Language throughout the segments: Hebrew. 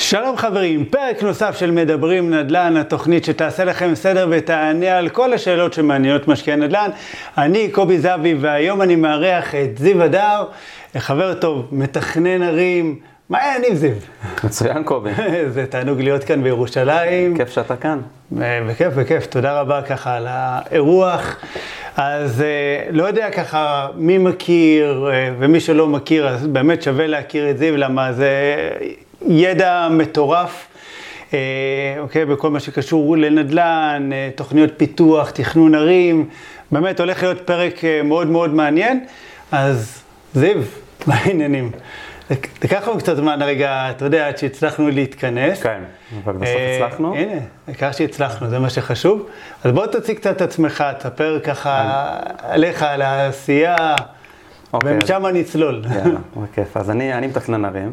שלום חברים, פרק נוסף של מדברים נדל"ן, התוכנית שתעשה לכם סדר ותענה על כל השאלות שמעניינות משקיעי נדל"ן. אני קובי זבי והיום אני מארח את זיו הדר, חבר טוב, מתכנן ערים. מה העניינים זיו? מצוין קובי. זה תענוג להיות כאן בירושלים. כיף שאתה כאן. בכיף, תודה רבה ככה על האירוח. אז לא יודע ככה מי מכיר ומי שלא מכיר, אז באמת שווה להכיר את זיו, למה זה ידע מטורף, אוקיי, בכל מה שקשור לנדל"ן, תוכניות פיתוח, תכנון ערים, באמת הולך להיות פרק מאוד מאוד מעניין. אז זיו, מה העניינים? לקח לנו קצת זמן הרגע, אתה יודע, עד שהצלחנו להתכנס. כן, אבל בסוף הצלחנו. הנה, העיקר שהצלחנו, זה מה שחשוב. אז בוא תציג קצת את עצמך, תספר ככה עליך, על העשייה, ומשם נצלול. יאללה, בכיף. אז אני מתכנן ערים.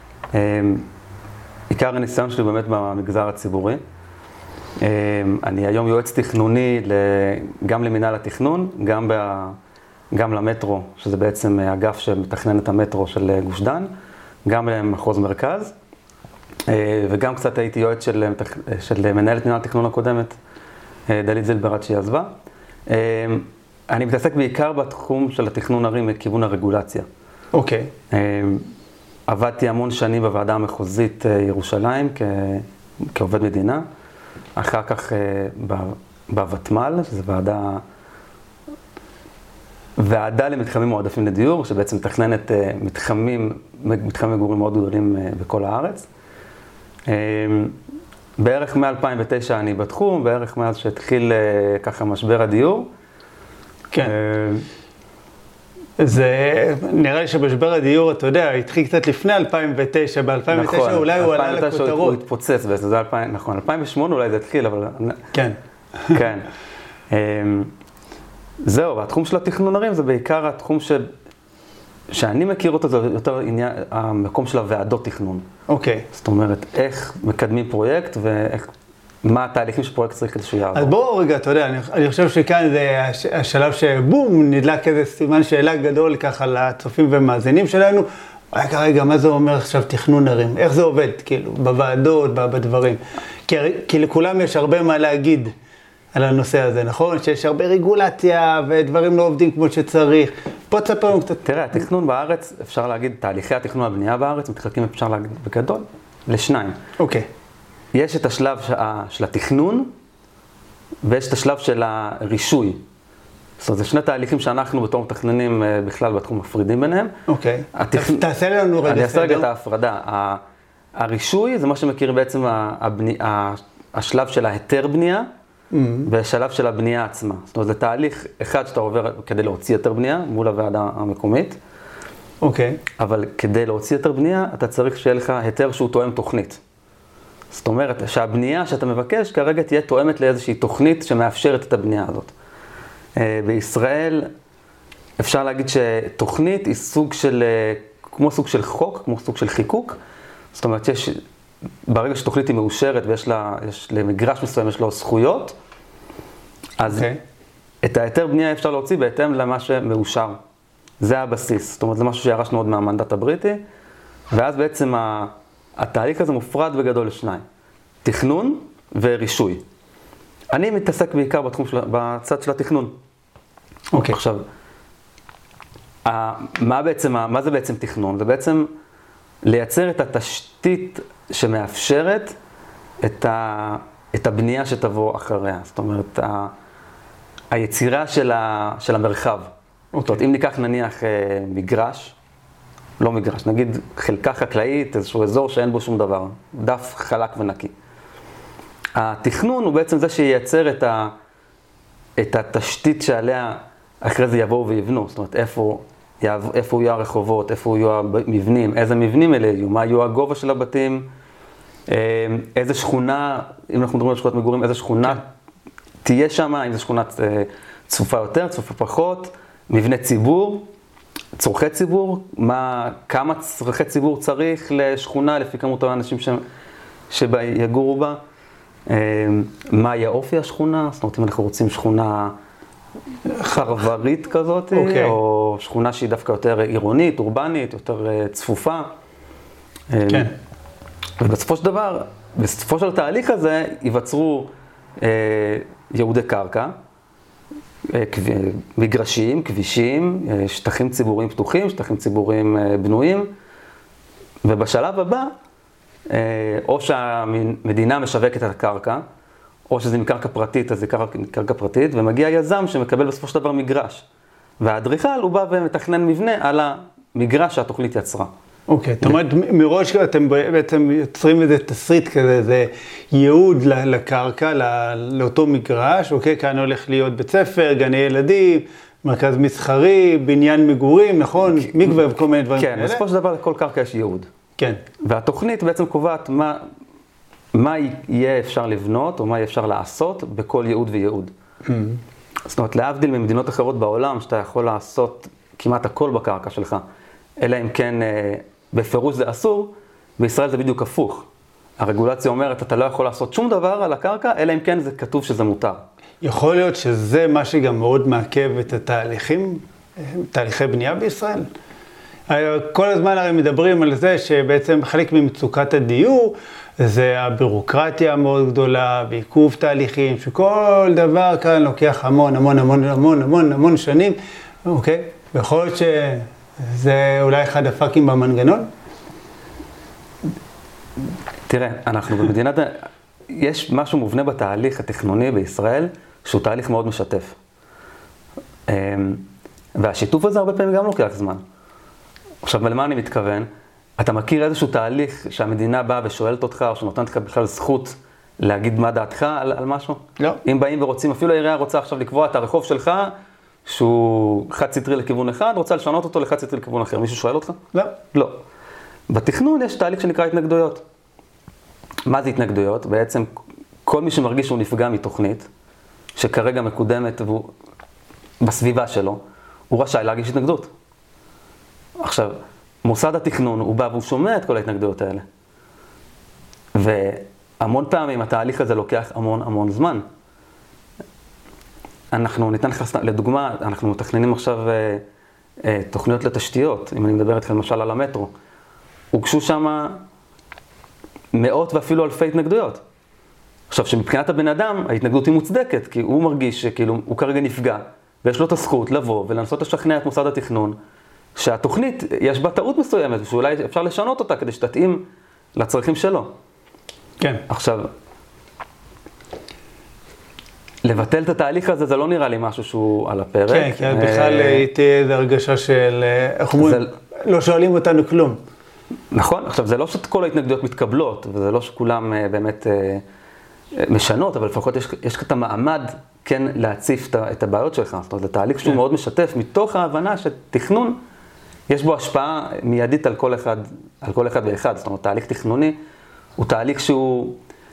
עיקר הניסיון שלי באמת במגזר הציבורי. אני היום יועץ תכנוני גם למינהל התכנון, גם למטרו, שזה בעצם אגף שמתכנן את המטרו של גוש דן, גם למחוז מרכז, וגם קצת הייתי יועץ של מנהלת מינהל התכנון הקודמת, דלית זילבר עד שהיא עזבה. אני מתעסק בעיקר בתחום של התכנון ערים מכיוון הרגולציה. אוקיי. עבדתי המון שנים בוועדה המחוזית ירושלים כעובד מדינה, אחר כך בוותמ"ל, שזו ועדה למתחמים מועדפים לדיור, שבעצם מתכננת מתחמי מגורים מאוד גדולים בכל הארץ. בערך מ-2009 אני בתחום, בערך מאז שהתחיל ככה משבר הדיור. כן. זה נראה לי שבמשבר הדיור, אתה יודע, התחיל קצת לפני 2009, ב-2009 אולי הוא עלה לכותרות. הוא התפוצץ בעצם, זה 2000, נכון, 2008 אולי זה התחיל, אבל... כן. כן. זהו, התחום של התכנון ערים זה בעיקר התחום שאני מכיר אותו, זה יותר עניין, המקום של הוועדות תכנון. אוקיי. זאת אומרת, איך מקדמים פרויקט מה התהליכים שפרויקט צריך כדי שהוא יעבור. אז בואו רגע, אתה יודע, אני חושב שכאן זה השלב שבום, נדלק איזה סימן שאלה גדול ככה לצופים ומאזינים שלנו. רגע, מה זה אומר עכשיו תכנון ערים? איך זה עובד, כאילו, בוועדות, בדברים? כי לכולם יש הרבה מה להגיד על הנושא הזה, נכון? שיש הרבה רגולציה ודברים לא עובדים כמו שצריך. פה תספר לנו קצת. תראה, התכנון בארץ, אפשר להגיד, תהליכי התכנון הבנייה בארץ, מתחלקים, אפשר להגיד בגדול, לשניים. אוקיי. יש את השלב של התכנון, ויש את השלב של הרישוי. זאת אומרת, זה שני תהליכים שאנחנו בתור מתכננים בכלל בתחום מפרידים ביניהם. אוקיי. תעשה לנו רגע סדר. אני אעשה רגע את ההפרדה. הרישוי זה מה שמכיר בעצם השלב של ההיתר בנייה, והשלב של הבנייה עצמה. זאת אומרת, זה תהליך אחד שאתה עובר כדי להוציא היתר בנייה מול הוועדה המקומית. אוקיי. אבל כדי להוציא היתר בנייה, אתה צריך שיהיה לך היתר שהוא תואם תוכנית. זאת אומרת, שהבנייה שאתה מבקש כרגע תהיה תואמת לאיזושהי תוכנית שמאפשרת את הבנייה הזאת. בישראל אפשר להגיד שתוכנית היא סוג של, כמו סוג של חוק, כמו סוג של חיקוק. זאת אומרת, ברגע שתוכנית היא מאושרת ויש למגרש מסוים, יש לו זכויות, אז את ההיתר בנייה אפשר להוציא בהתאם למה שמאושר. זה הבסיס. זאת אומרת, זה משהו שירשנו עוד מהמנדט הבריטי, ואז בעצם התהליך הזה מופרד בגדול לשניים. תכנון ורישוי. אני מתעסק בעיקר בצד של התכנון. אוקיי. עכשיו, מה זה בעצם תכנון? זה בעצם לייצר את התשתית שמאפשרת את הבנייה שתבוא אחריה. זאת אומרת, היצירה של המרחב. זאת אומרת, אם ניקח נניח נגיד חלקה חקלאית, איזשהו אזור שאין בו שום דבר, דף חלק ונקי. התכנון הוא בעצם זה שייצר את התשתית שעליה אחרי זה יבואו ויבנו. זאת אומרת, איפה יהיו הרחובות, איפה יהיו המבנים, איזה מבנים אלה יהיו, מה יהיו הגובה של הבתים, איזה שכונה, אם אנחנו מדברים על שכונת מגורים, איזה שכונה תהיה שם, אם זו שכונה צפופה יותר, צפופה פחות, מבנה ציבור, צורכי ציבור, כמה צורכי ציבור צריך לשכונה לפי כמות האנשים שיגורו בה, מה יהיה אופי השכונה, זאת אומרת אם אנחנו רוצים שכונה חרברית כזאת, או שכונה שהיא דווקא יותר עירונית, אורבנית, יותר צפופה. כן. ובסופו של דבר, בסופו של התהליך הזה, ייווצרו ייעודי קרקע, מגרשים, כבישים, שטחים ציבוריים פתוחים, שטחים ציבוריים בנויים, ובשלב הבא, או שהמדינה משווקת את הקרקע, או שזה מקרקע פרטית, אז זה קרקע פרטית, ומגיע יזם שמקבל בסופו של דבר מגרש. והאדריכל הוא בא ומתכנן מבנה על המגרש שהתוכנית יצרה. אוקיי, זאת אומרת, מראש אתם בעצם יוצרים איזה תסריט כזה, איזה ייעוד לקרקע, לאותו מגרש, אוקיי, כאן הולך להיות בית ספר, גני ילדים, מרכז מסחרי, בניין מגורים, נכון? מקווה וכל מיני דברים כאלה. כן, בסופו של דבר לכל קרקע יש ייעוד. כן. והתוכנית בעצם קובעת מה יהיה אפשר לבנות, או מה יהיה אפשר לעשות בכל ייעוד וייעוד. זאת אומרת, להבדיל ממדינות אחרות בעולם, שאתה יכול לעשות כמעט הכל בקרקע שלך, אלא אם כן בפירוש זה אסור, בישראל זה בדיוק הפוך. הרגולציה אומרת, אתה לא יכול לעשות שום דבר על הקרקע, אלא אם כן זה כתוב שזה מותר. יכול להיות שזה מה שגם מאוד מעכב את התהליכים, תהליכי בנייה בישראל. כל הזמן הרי מדברים על זה שבעצם חלק ממצוקת הדיור, זה הבירוקרטיה המאוד גדולה, בעיכוב תהליכים, שכל דבר כאן לוקח המון שנים, אוקיי? ויכול להיות שזה אולי אחד הפאקים במנגנון? תראה, אנחנו במדינת, יש משהו מובנה בתהליך התכנוני בישראל, שהוא תהליך מאוד משתף. והשיתוף הזה הרבה פעמים גם לוקח זמן. עכשיו, למה אני מתכוון? אתה מכיר איזשהו תהליך שהמדינה באה ושואלת אותך, או שנותנת לך בכלל זכות להגיד מה דעתך על משהו? לא. אם באים ורוצים, אפילו העירייה רוצה עכשיו לקבוע את הרחוב שלך, שהוא חד סטרי לכיוון אחד, רוצה לשנות אותו לחד סטרי לכיוון אחר. מישהו שואל אותך? לא. לא. בתכנון יש תהליך שנקרא התנגדויות. מה זה התנגדויות? בעצם כל מי שמרגיש שהוא נפגע מתוכנית, שכרגע מקודמת בסביבה שלו, הוא רשאי להגיש התנגדות. עכשיו, מוסד התכנון הוא בא והוא שומע את כל ההתנגדויות האלה. והמון פעמים התהליך הזה לוקח המון זמן. אנחנו ניתן לך, לדוגמה, אנחנו מתכננים עכשיו תוכניות לתשתיות, אם אני מדבר איתכם למשל על המטרו. הוגשו שם מאות ואפילו אלפי התנגדויות. עכשיו, שמבחינת הבן אדם, ההתנגדות היא מוצדקת, כי הוא מרגיש שכאילו הוא כרגע נפגע, ויש לו את הזכות לבוא ולנסות לשכנע את מוסד התכנון, שהתוכנית יש בה טעות מסוימת, ושאולי אפשר לשנות אותה כדי שתתאים לצרכים שלו. כן. עכשיו, לבטל את התהליך הזה, זה לא נראה לי משהו שהוא על הפרק. כן, כי בכלל תהיה איזו הרגשה של, איך אומרים, לא שואלים אותנו כלום. נכון, עכשיו זה לא שכל ההתנגדויות מתקבלות, וזה לא שכולם באמת משנות, אבל לפחות יש את המעמד כן להציף את הבעיות שלך. זאת אומרת, זה תהליך שהוא מאוד משתף, מתוך ההבנה שתכנון, יש בו השפעה מיידית על כל אחד ואחד. זאת אומרת, תהליך תכנוני הוא תהליך שהוא,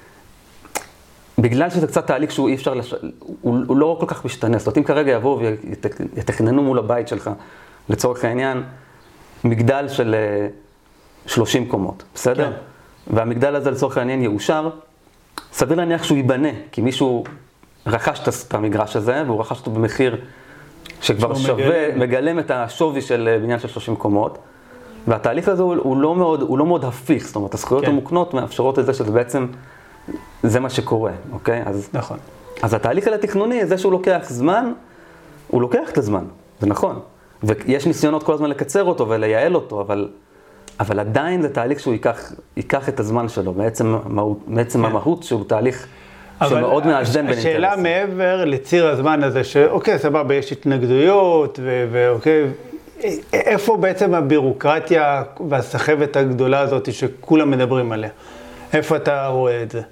בגלל שזה קצת תהליך שהוא אי אפשר, הוא לא כל כך משתנה. זאת אומרת, אם כרגע יבואו ויתכננו מול הבית שלך, לצורך העניין, מגדל של 30 קומות, בסדר? כן. והמגדל הזה לצורך העניין יאושר, סביר להניח שהוא ייבנה, כי מישהו רכש את המגרש הזה, והוא רכש אותו במחיר שכבר שווה, מגלם את השווי של בניין של 30 קומות, והתהליך הזה הוא לא מאוד הפיך, זאת אומרת, הזכויות המוקנות מאפשרות את זה שזה בעצם, זה מה שקורה, אוקיי? נכון. אז התהליך התכנוני, זה שהוא לוקח זמן, הוא לוקח את הזמן, זה נכון. ויש ניסיונות כל הזמן לקצר אותו ולייעל אותו, אבל עדיין זה תהליך שהוא ייקח את הזמן שלו, בעצם המהות שהוא תהליך שמאוד מאזן בין אינטרסים. השאלה מעבר לציר הזמן הזה, שאוקיי, סבבה, יש התנגדויות, ואוקיי, איפה בעצם הבירוקרטיה והסחבת הגדולה הזאת שכולם מדברים עליה? איפה אתה רואה את זה?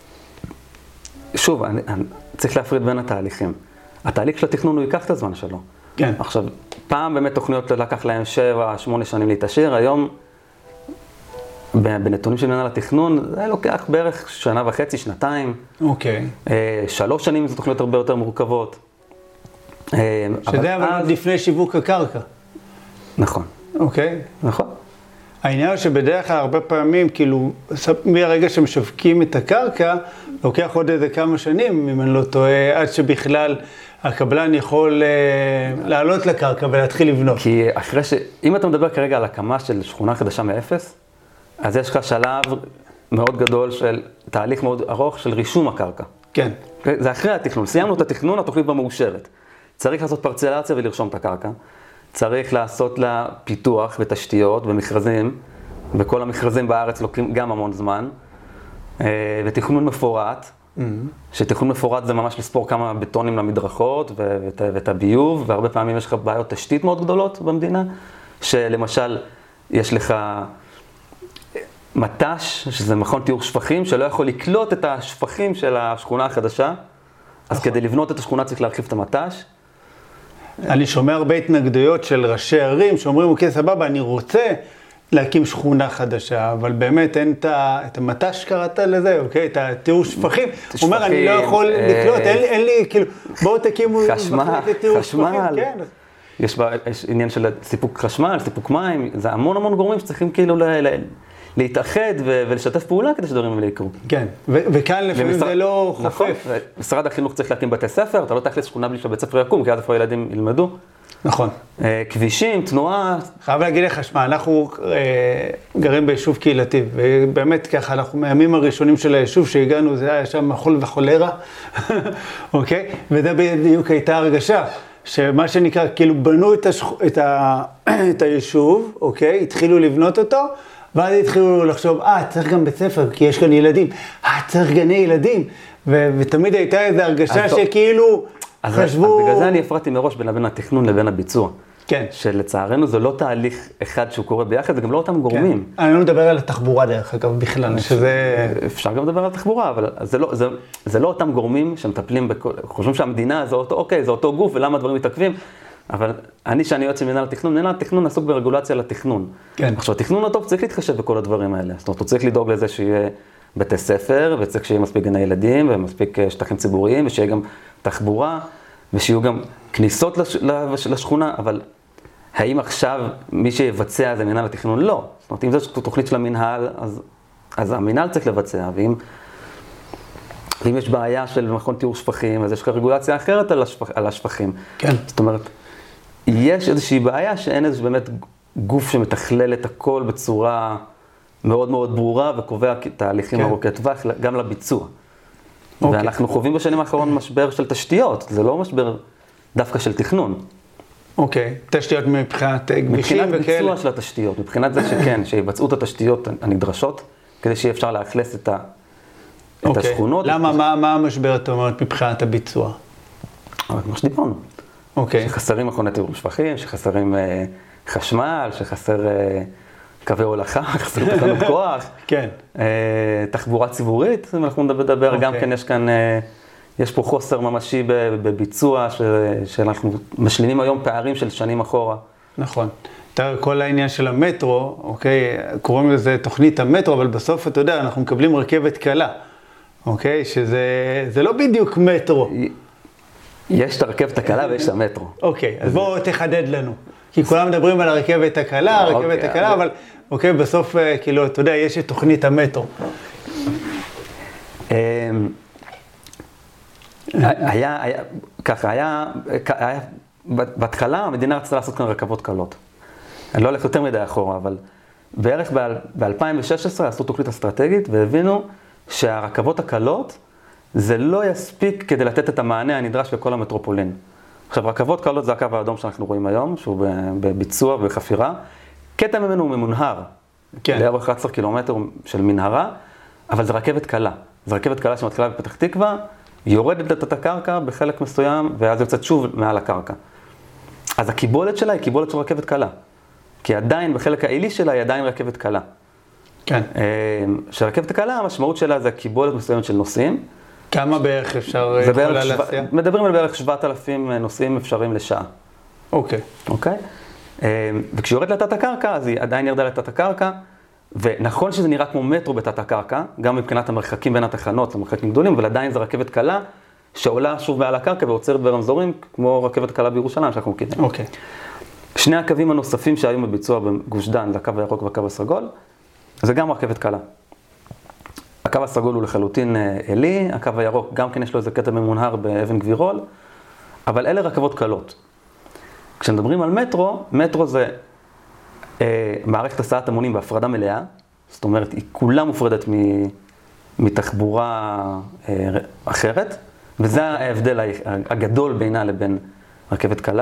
שוב, אני צריך להפריד בין התהליכים. התהליך של התכנון הוא ייקח את הזמן שלו. כן. עכשיו, פעם באמת תוכניות לקח להם 7-8 שנים להתעשר, היום בנתונים של מנהל התכנון זה לוקח בערך 1.5 שנה, 2. אוקיי. 3 שנים זה תוכניות הרבה יותר מורכבות. שזה אבל לפני שיווק הקרקע. נכון. אוקיי. נכון. העניין הוא שבדרך כלל הרבה פעמים, כאילו, מהרגע שמשווקים את הקרקע, לוקח עוד איזה כמה שנים, אם אני לא טועה, עד שבכלל הקבלן יכול לעלות לקרקע ולהתחיל לבנות. כי אחרי אם אתה מדבר כרגע על הקמה של שכונה חדשה מאפס, אז יש לך שלב מאוד גדול של תהליך מאוד ארוך של רישום הקרקע. כן. זה אחרי התכנון. סיימנו את התכנון, התוכנית כבר מאושרת. צריך לעשות פרצלציה ולרשום את הקרקע. צריך לעשות לה פיתוח ותשתיות ומכרזים, וכל המכרזים בארץ לוקחים גם המון זמן. ותכנון מפורט, שתכנון מפורט זה ממש לספור כמה בטונים למדרכות ואת הביוב, והרבה פעמים יש לך בעיות תשתית מאוד גדולות במדינה, שלמשל יש לך מט"ש, שזה מכון טיהור שפכים, שלא יכול לקלוט את השפכים של השכונה החדשה, אז כדי לבנות את השכונה צריך להרחיב את המט"ש. אני שומע הרבה התנגדויות של ראשי ערים שאומרים, אוקיי, סבבה, אני רוצה להקים שכונה חדשה, אבל באמת אין את המט"ש קראת לזה, אוקיי? את הטיהור שפכים. הוא אומר, אני לא יכול לקלוט, אין לי, כאילו, בואו תקימו חשמל. יש עניין של סיפוק חשמל, סיפוק מים, זה המון גורמים שצריכים כאילו להתאחד ולשתף פעולה כדי שדברים האלה יקרו. כן, וכאן לפעמים זה לא חופף. משרד החינוך צריך להקים בתי ספר, אתה לא תאכלס שכונה בלי שהבית ספר יקום, כי אז איפה הילדים ילמדו. נכון. כבישים, תנועה. חייב להגיד לך, שמה, אנחנו גרים ביישוב קהילתי, ובאמת ככה, אנחנו מהימים הראשונים של היישוב שהגענו, זה היה שם מחול וחולרה, אוקיי? וזה בדיוק הייתה הרגשה, שמה שנקרא, כאילו בנו את היישוב, אוקיי? התחילו לבנות אותו, ואז התחילו לחשוב, צריך גם בית ספר, כי יש כאן ילדים, צריך גני ילדים, ותמיד הייתה איזו הרגשה שכאילו חשבו... אז בגלל זה אני הפרעתי מראש בין התכנון לבין הביצוע. כן. שלצערנו זה לא תהליך אחד שהוא קורה ביחד, זה גם לא אותם גורמים. כן. אני לא מדבר על התחבורה דרך אגב בכלל, שזה... אפשר גם לדבר על התחבורה, אבל זה לא אותם גורמים שמטפלים בכל... חושבים שהמדינה זה אותו גוף ולמה הדברים מתעכבים, אבל שאני יועץ של מנהל התכנון עסוק ברגולציה לתכנון. כן. עכשיו, התכנון הטוב צריך להתחשב בכל הדברים האלה. זאת אומרת, הוא צריך לדאוג לזה שיהיה בתי ספר, וצריך שיהיה מספיק גני ילדים, ומספיק שטחים ציבוריים, ושיהיה גם תחבורה, ושיהיו גם כניסות לשכונה, אבל האם עכשיו מי שיבצע זה מנהל התכנון? לא. זאת אומרת, אם זו תוכנית של המנהל, אז המנהל צריך לבצע, ואם יש בעיה של מכון טיהור שפכים, אז יש לך רגולציה אחרת על השפכים. כן. זאת אומרת, יש איזושהי בעיה שאין איזשהו באמת גוף שמתכלל את הכל בצורה מאוד מאוד ברורה וקובע תהליכים ארוכי טווח גם לביצוע. ואנחנו חווים בשנים האחרונות משבר של תשתיות, זה לא משבר דווקא של תכנון. אוקיי, תשתיות מבחינת כבישים וכאלה. מבחינת ביצוע של התשתיות, מבחינת זה שכן, שיבצעו את התשתיות הנדרשות, כדי שיהיה אפשר לאכלס את השכונות. למה, מה המשבר אתה אומרת מבחינת הביצוע? כמו שדיברנו. אוקיי. שחסרים מכוני טיהור שפכים, שחסרים חשמל, שחסר קווי הולכה, חסר תחנות כוח. כן. תחבורה ציבורית, אם אנחנו נדבר, גם כן יש פה חוסר ממשי בביצוע, שאנחנו משלימים היום פערים של שנים אחורה. נכון. כל העניין של המטרו, אוקיי, קוראים לזה תוכנית המטרו, אבל בסוף אתה יודע, אנחנו מקבלים רכבת קלה, אוקיי, שזה לא בדיוק מטרו. יש את הרכבת הקלה ויש את המטרו. אוקיי, אז בואו תחדד לנו. כי כולם מדברים על הרכבת הקלה, אבל אוקיי, בסוף, כאילו, אתה יודע, יש את תוכנית המטרו. בהתחלה המדינה רצתה לעשות כאן רכבות קלות. אני לא הולך יותר מדי אחורה, אבל בערך ב-2016 עשו תוכנית אסטרטגית והבינו שהרכבות הקלות זה לא יספיק כדי לתת את המענה הנדרש לכל המטרופולין. עכשיו, רכבות קלות זה הקו האדום שאנחנו רואים היום, שהוא בביצוע ובחפירה. קטע ממנו הוא ממונהר, לאורך 11 קילומטר של מנהרה, אבל זה רכבת קלה. זה רכבת קלה שמתחילה בפתח תקווה, יורדת את הקרקע בחלק מסוים, ואז יוצאת שוב מעל הקרקע. אז הקיבולת שלה היא קיבולת של רכבת קלה. כי עדיין, בחלק העילי שלה היא עדיין רכבת קלה. כן. שרכבת הקלה, המשמעות שלה זה קיבולת מסוימת של נוסעים. כמה בערך אפשר יכולה להסיע? מדברים על בערך 7,000 נוסעים אפשריים לשעה. אוקיי. אוקיי? וכשיורד לתת הקרקע, אז היא עדיין ירדה לתת הקרקע, ונכון שזה נראה כמו מטרו בתת הקרקע, גם מבחינת המרחקים בין התחנות, המרחקים גדולים, אבל עדיין זה רכבת קלה שעולה שוב מעל הקרקע ועוצרת ברמזורים, כמו רכבת קלה בירושלים שאנחנו מכירים. אוקיי. שני הקווים הנוספים שהיו בביצוע בגוש דן, זה הקו הירוק והקו הסגול, זה גם רכבת קלה. הקו הסגול הוא לחלוטין אלי, הקו הירוק גם כן יש לו איזה קטע ממונהר באבן גבירול, אבל אלה רכבות קלות. כשמדברים על מטרו, מטרו זה מערכת הסעת המונים בהפרדה מלאה, זאת אומרת, היא כולה מופרדת מתחבורה אחרת, וזה ההבדל הגדול בינה לבין רכבת קלה.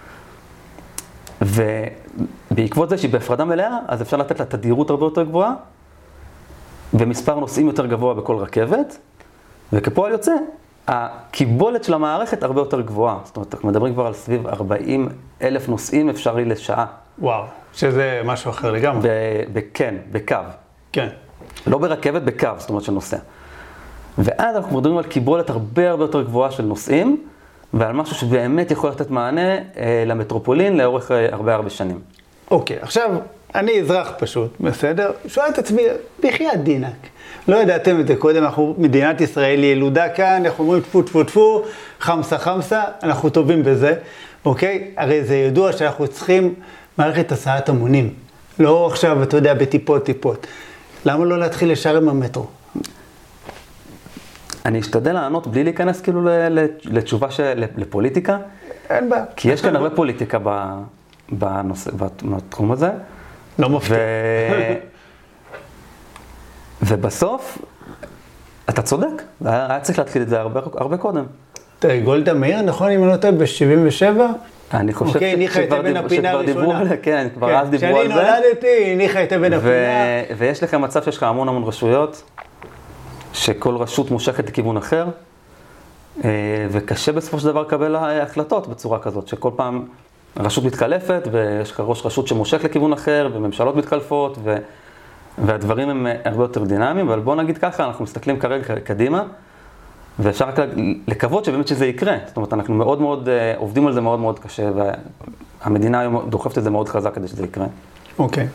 ובעקבות זה שהיא בהפרדה מלאה, אז אפשר לתת לה תדירות הרבה יותר גבוהה, ומספר נוסעים יותר גבוה בכל רכבת, וכפועל יוצא, הקיבולת של המערכת הרבה יותר גבוהה. זאת אומרת, אנחנו מדברים כבר על סביב 40,000 נוסעים אפשרי לשעה. וואו, שזה משהו אחר לגמרי. כן, בקו. כן. לא ברכבת, בקו, זאת אומרת שנוסע. ואז אנחנו מדברים על קיבולת הרבה יותר גבוהה של נוסעים, ועל משהו שבאמת יכול לתת מענה למטרופולין לאורך הרבה שנים. אוקיי, עכשיו, אני אזרח פשוט, בסדר? שואל את עצמי, בחייאת דינק. לא ידעתם את זה קודם, מדינת ישראל ילודה כאן, אנחנו אומרים טפו טפו טפו, חמסה, אנחנו טובים בזה, אוקיי? הרי זה ידוע שאנחנו צריכים מערכת הסעת המונים. לא עכשיו, אתה יודע, בטיפות. למה לא להתחיל ישר עם המטרו? אני אשתדל לענות בלי להיכנס כאילו לתשובה לפוליטיקה. אין בעיה. כי יש כאן הרבה פוליטיקה בתחום הזה. לא מפתיע. ובסוף, אתה צודק, היה צריך להתחיל את זה הרבה קודם. תראה, גולדה מאיר, נכון, אם אני לא טועה, ב-77? אני חושב שכבר דיברו על זה, כן, כבר אז דיברו על זה. כשאני נולדתי, הניחה את אבן הפינה. ויש לך מצב שיש לך המון רשויות, שכל רשות מושכת לכיוון אחר, וקשה בסופו של דבר לקבל החלטות בצורה כזאת, שכל פעם רשות מתחלפת, ויש לך ראש רשות שמושך לכיוון אחר, וממשלות מתחלפות, והדברים הם הרבה יותר דינמיים, אבל בואו נגיד ככה, אנחנו מסתכלים כרגע קדימה, ואפשר רק לקוות שבאמת שזה יקרה. זאת אומרת, אנחנו מאוד עובדים על זה מאוד קשה, והמדינה היום דוחפת את זה מאוד חזק כדי שזה יקרה. אוקיי.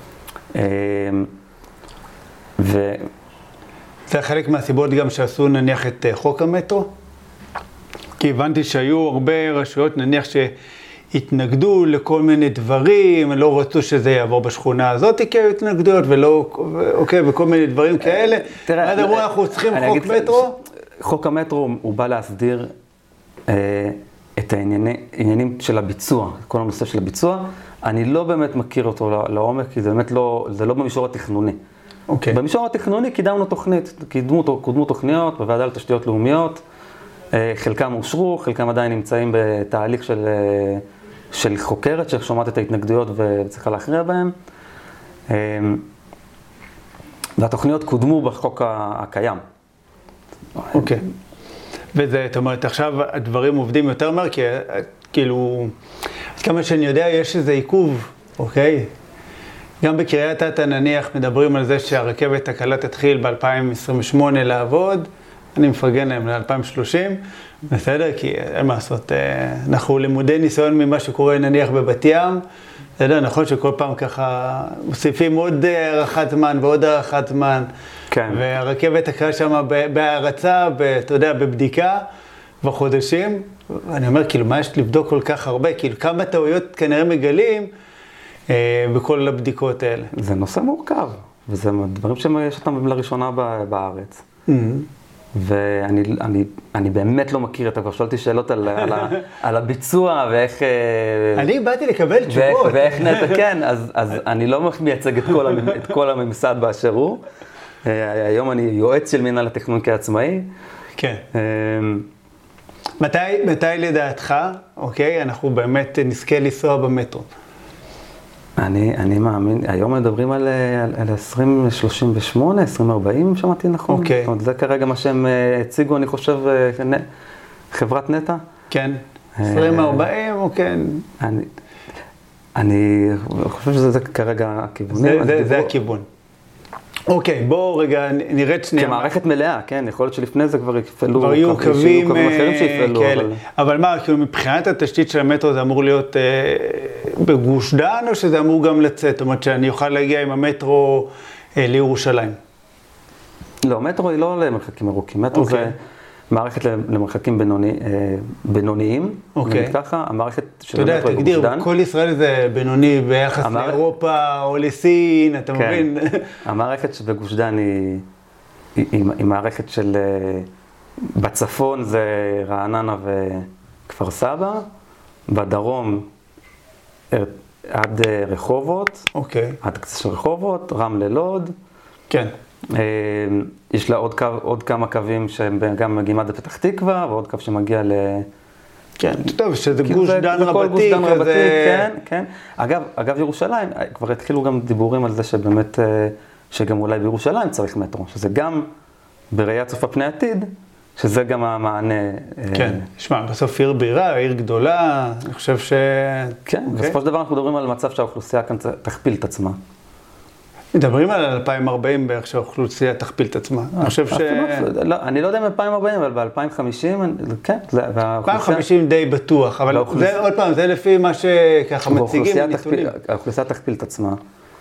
זה חלק מהסיבות גם שעשו נניח את חוק המטרו? כי הבנתי שהיו הרבה רשויות נניח שהתנגדו לכל מיני דברים, לא רצו שזה יעבור בשכונה הזאת כי היו התנגדויות וכל מיני דברים כאלה. תראה, עד אמרו אנחנו צריכים חוק מטרו? חוק המטרו הוא בא להסדיר את העניינים של הביצוע, כל הנושא של הביצוע. אני לא באמת מכיר אותו לעומק, כי זה באמת זה לא במישור התכנוני. Okay. במישור התכנוני קידמנו תוכנית, קודמו תוכניות בוועדה לתשתיות לאומיות, חלקם אושרו, חלקם עדיין נמצאים בתהליך של חוקרת ששומעת את ההתנגדויות וצריכה להכריע בהם. והתוכניות קודמו בחוק הקיים. אוקיי. וזה, זאת אומרת, עכשיו הדברים עובדים יותר מהר, כי כאילו, אז כמה שאני יודע, יש איזה עיכוב, אוקיי? גם בקריית אתא נניח מדברים על זה שהרכבת הקלה תתחיל ב-2028 לעבוד, אני מפרגן להם ל-2030, בסדר? כי אין מה לעשות, אנחנו למודי ניסיון ממה שקורה נניח בבת ים, בסדר? נכון שכל פעם ככה מוסיפים עוד הארכת זמן ועוד הארכת זמן, כן. והרכבת הקלה שם בהרצה, אתה יודע, בבדיקה בחודשים, ואני אומר, כאילו, מה יש לבדוק כל כך הרבה? כאילו, כמה טעויות כנראה מגלים, בכל הבדיקות האלה. זה נושא מורכב, וזה דברים שיש אותם לראשונה בארץ. ואני באמת לא מכיר את הכל, שאלתי שאלות על הביצוע ואיך... אני באתי לקבל תשובות. ואיך נתקן, אז אני לא מייצג את כל הממסד באשר הוא. היום אני יועץ של מינהל התכנון כעצמאי. כן. מתי לדעתך, אוקיי, אנחנו באמת נזכה לנסוע במטרו? אני מאמין, היום מדברים על 2038, 2040, שמעתי נכון? אוקיי. זאת אומרת, זה כרגע מה שהם הציגו, אני חושב, חברת נטע. כן, 2040, או כן. אני חושב שזה כרגע הכיוון. זה הכיוון. אוקיי, בואו רגע נרד שנייה. כמערכת מלאה, כן, יכול להיות שלפני זה כבר יפעלו. כבר יהיו קווים אחרים שיפעלו. אבל מה, כאילו מבחינת התשתית של המטרו זה אמור להיות בגוש דן, או שזה אמור גם לצאת? זאת אומרת שאני אוכל להגיע עם המטרו לירושלים. לא, מטרו היא לא למרחקים ארוכים. מטרו זה מערכת למרחקים בינוניים. אוקיי. ככה, המערכת של המטרו היא בגוש דן. אתה יודע, תגדיר, כל ישראל זה בינוני ביחס לאירופה או לסין, אתה מבין? המערכת שבגוש דן היא מערכת של... בצפון זה רעננה וכפר סבא, בדרום עד רחובות, אוקיי. עד קצה של רחובות, רמלה לוד, כן. יש לה עוד כמה קווים שהם גם מגיעים עד לפתח תקווה, ועוד קו שמגיע כן, טוב, שזה כאילו גוש דן כל גוש רבתי דן רבתי, כזה. כן, כן. אגב, ירושלים, כבר התחילו גם דיבורים על זה שבאמת, שגם אולי בירושלים צריך מטרו, שזה גם בראייה צופה פני עתיד, שזה גם המענה. כן, שמע, בסוף עיר בירה, עיר גדולה, אני חושב ש... כן, בסופו של דבר אנחנו מדברים על מצב שהאוכלוסייה כאן תכפיל את עצמה. מדברים על 2040 בערך שהאוכלוסייה תכפיל את עצמה. אני חושב ש... אני לא יודע אם 2040, אבל ב-2050, כן. 2050 די בטוח, אבל זה עוד פעם, זה לפי מה שככה מציגים בנתונים. האוכלוסייה תכפיל את עצמה,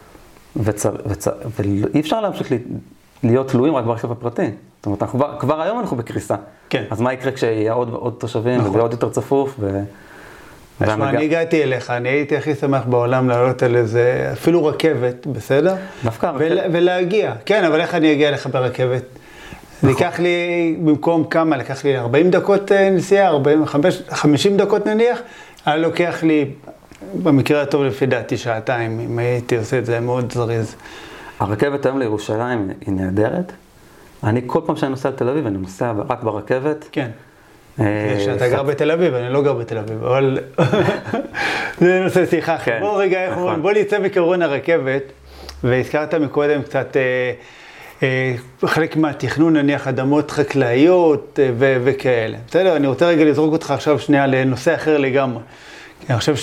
ואי אפשר להמשיך להיות תלויים רק ברכב הפרטי. זאת אומרת, כבר היום אנחנו בקריסה. כן. אז מה יקרה כשיהיה עוד תושבים ועוד יותר צפוף? תשמע, אני הגעתי אליך, אני הייתי הכי שמח בעולם לעלות על איזה, אפילו רכבת, בסדר? דווקא רכבת. ולהגיע. כן, אבל איך אני אגיע אליך ברכבת? זה ייקח לי, במקום כמה, לקח לי 40 דקות נסיעה, 50 דקות נניח, היה לוקח לי, במקרה הטוב לפי דעתי, שעתיים, אם הייתי עושה את זה מאוד זריז. הרכבת היום לירושלים היא נהדרת. אני כל פעם שאני נוסע לתל אביב, אני נוסע רק ברכבת. כן. שאתה גר בתל אביב, אני לא גר בתל אביב, אבל זה נושא שיחה. בוא רגע, בוא נצא מקרון הרכבת, והזכרת מקודם קצת חלק מהתכנון, נניח אדמות חקלאיות וכאלה. בסדר, אני רוצה רגע לזרוק אותך עכשיו שנייה לנושא אחר לגמרי. אני חושב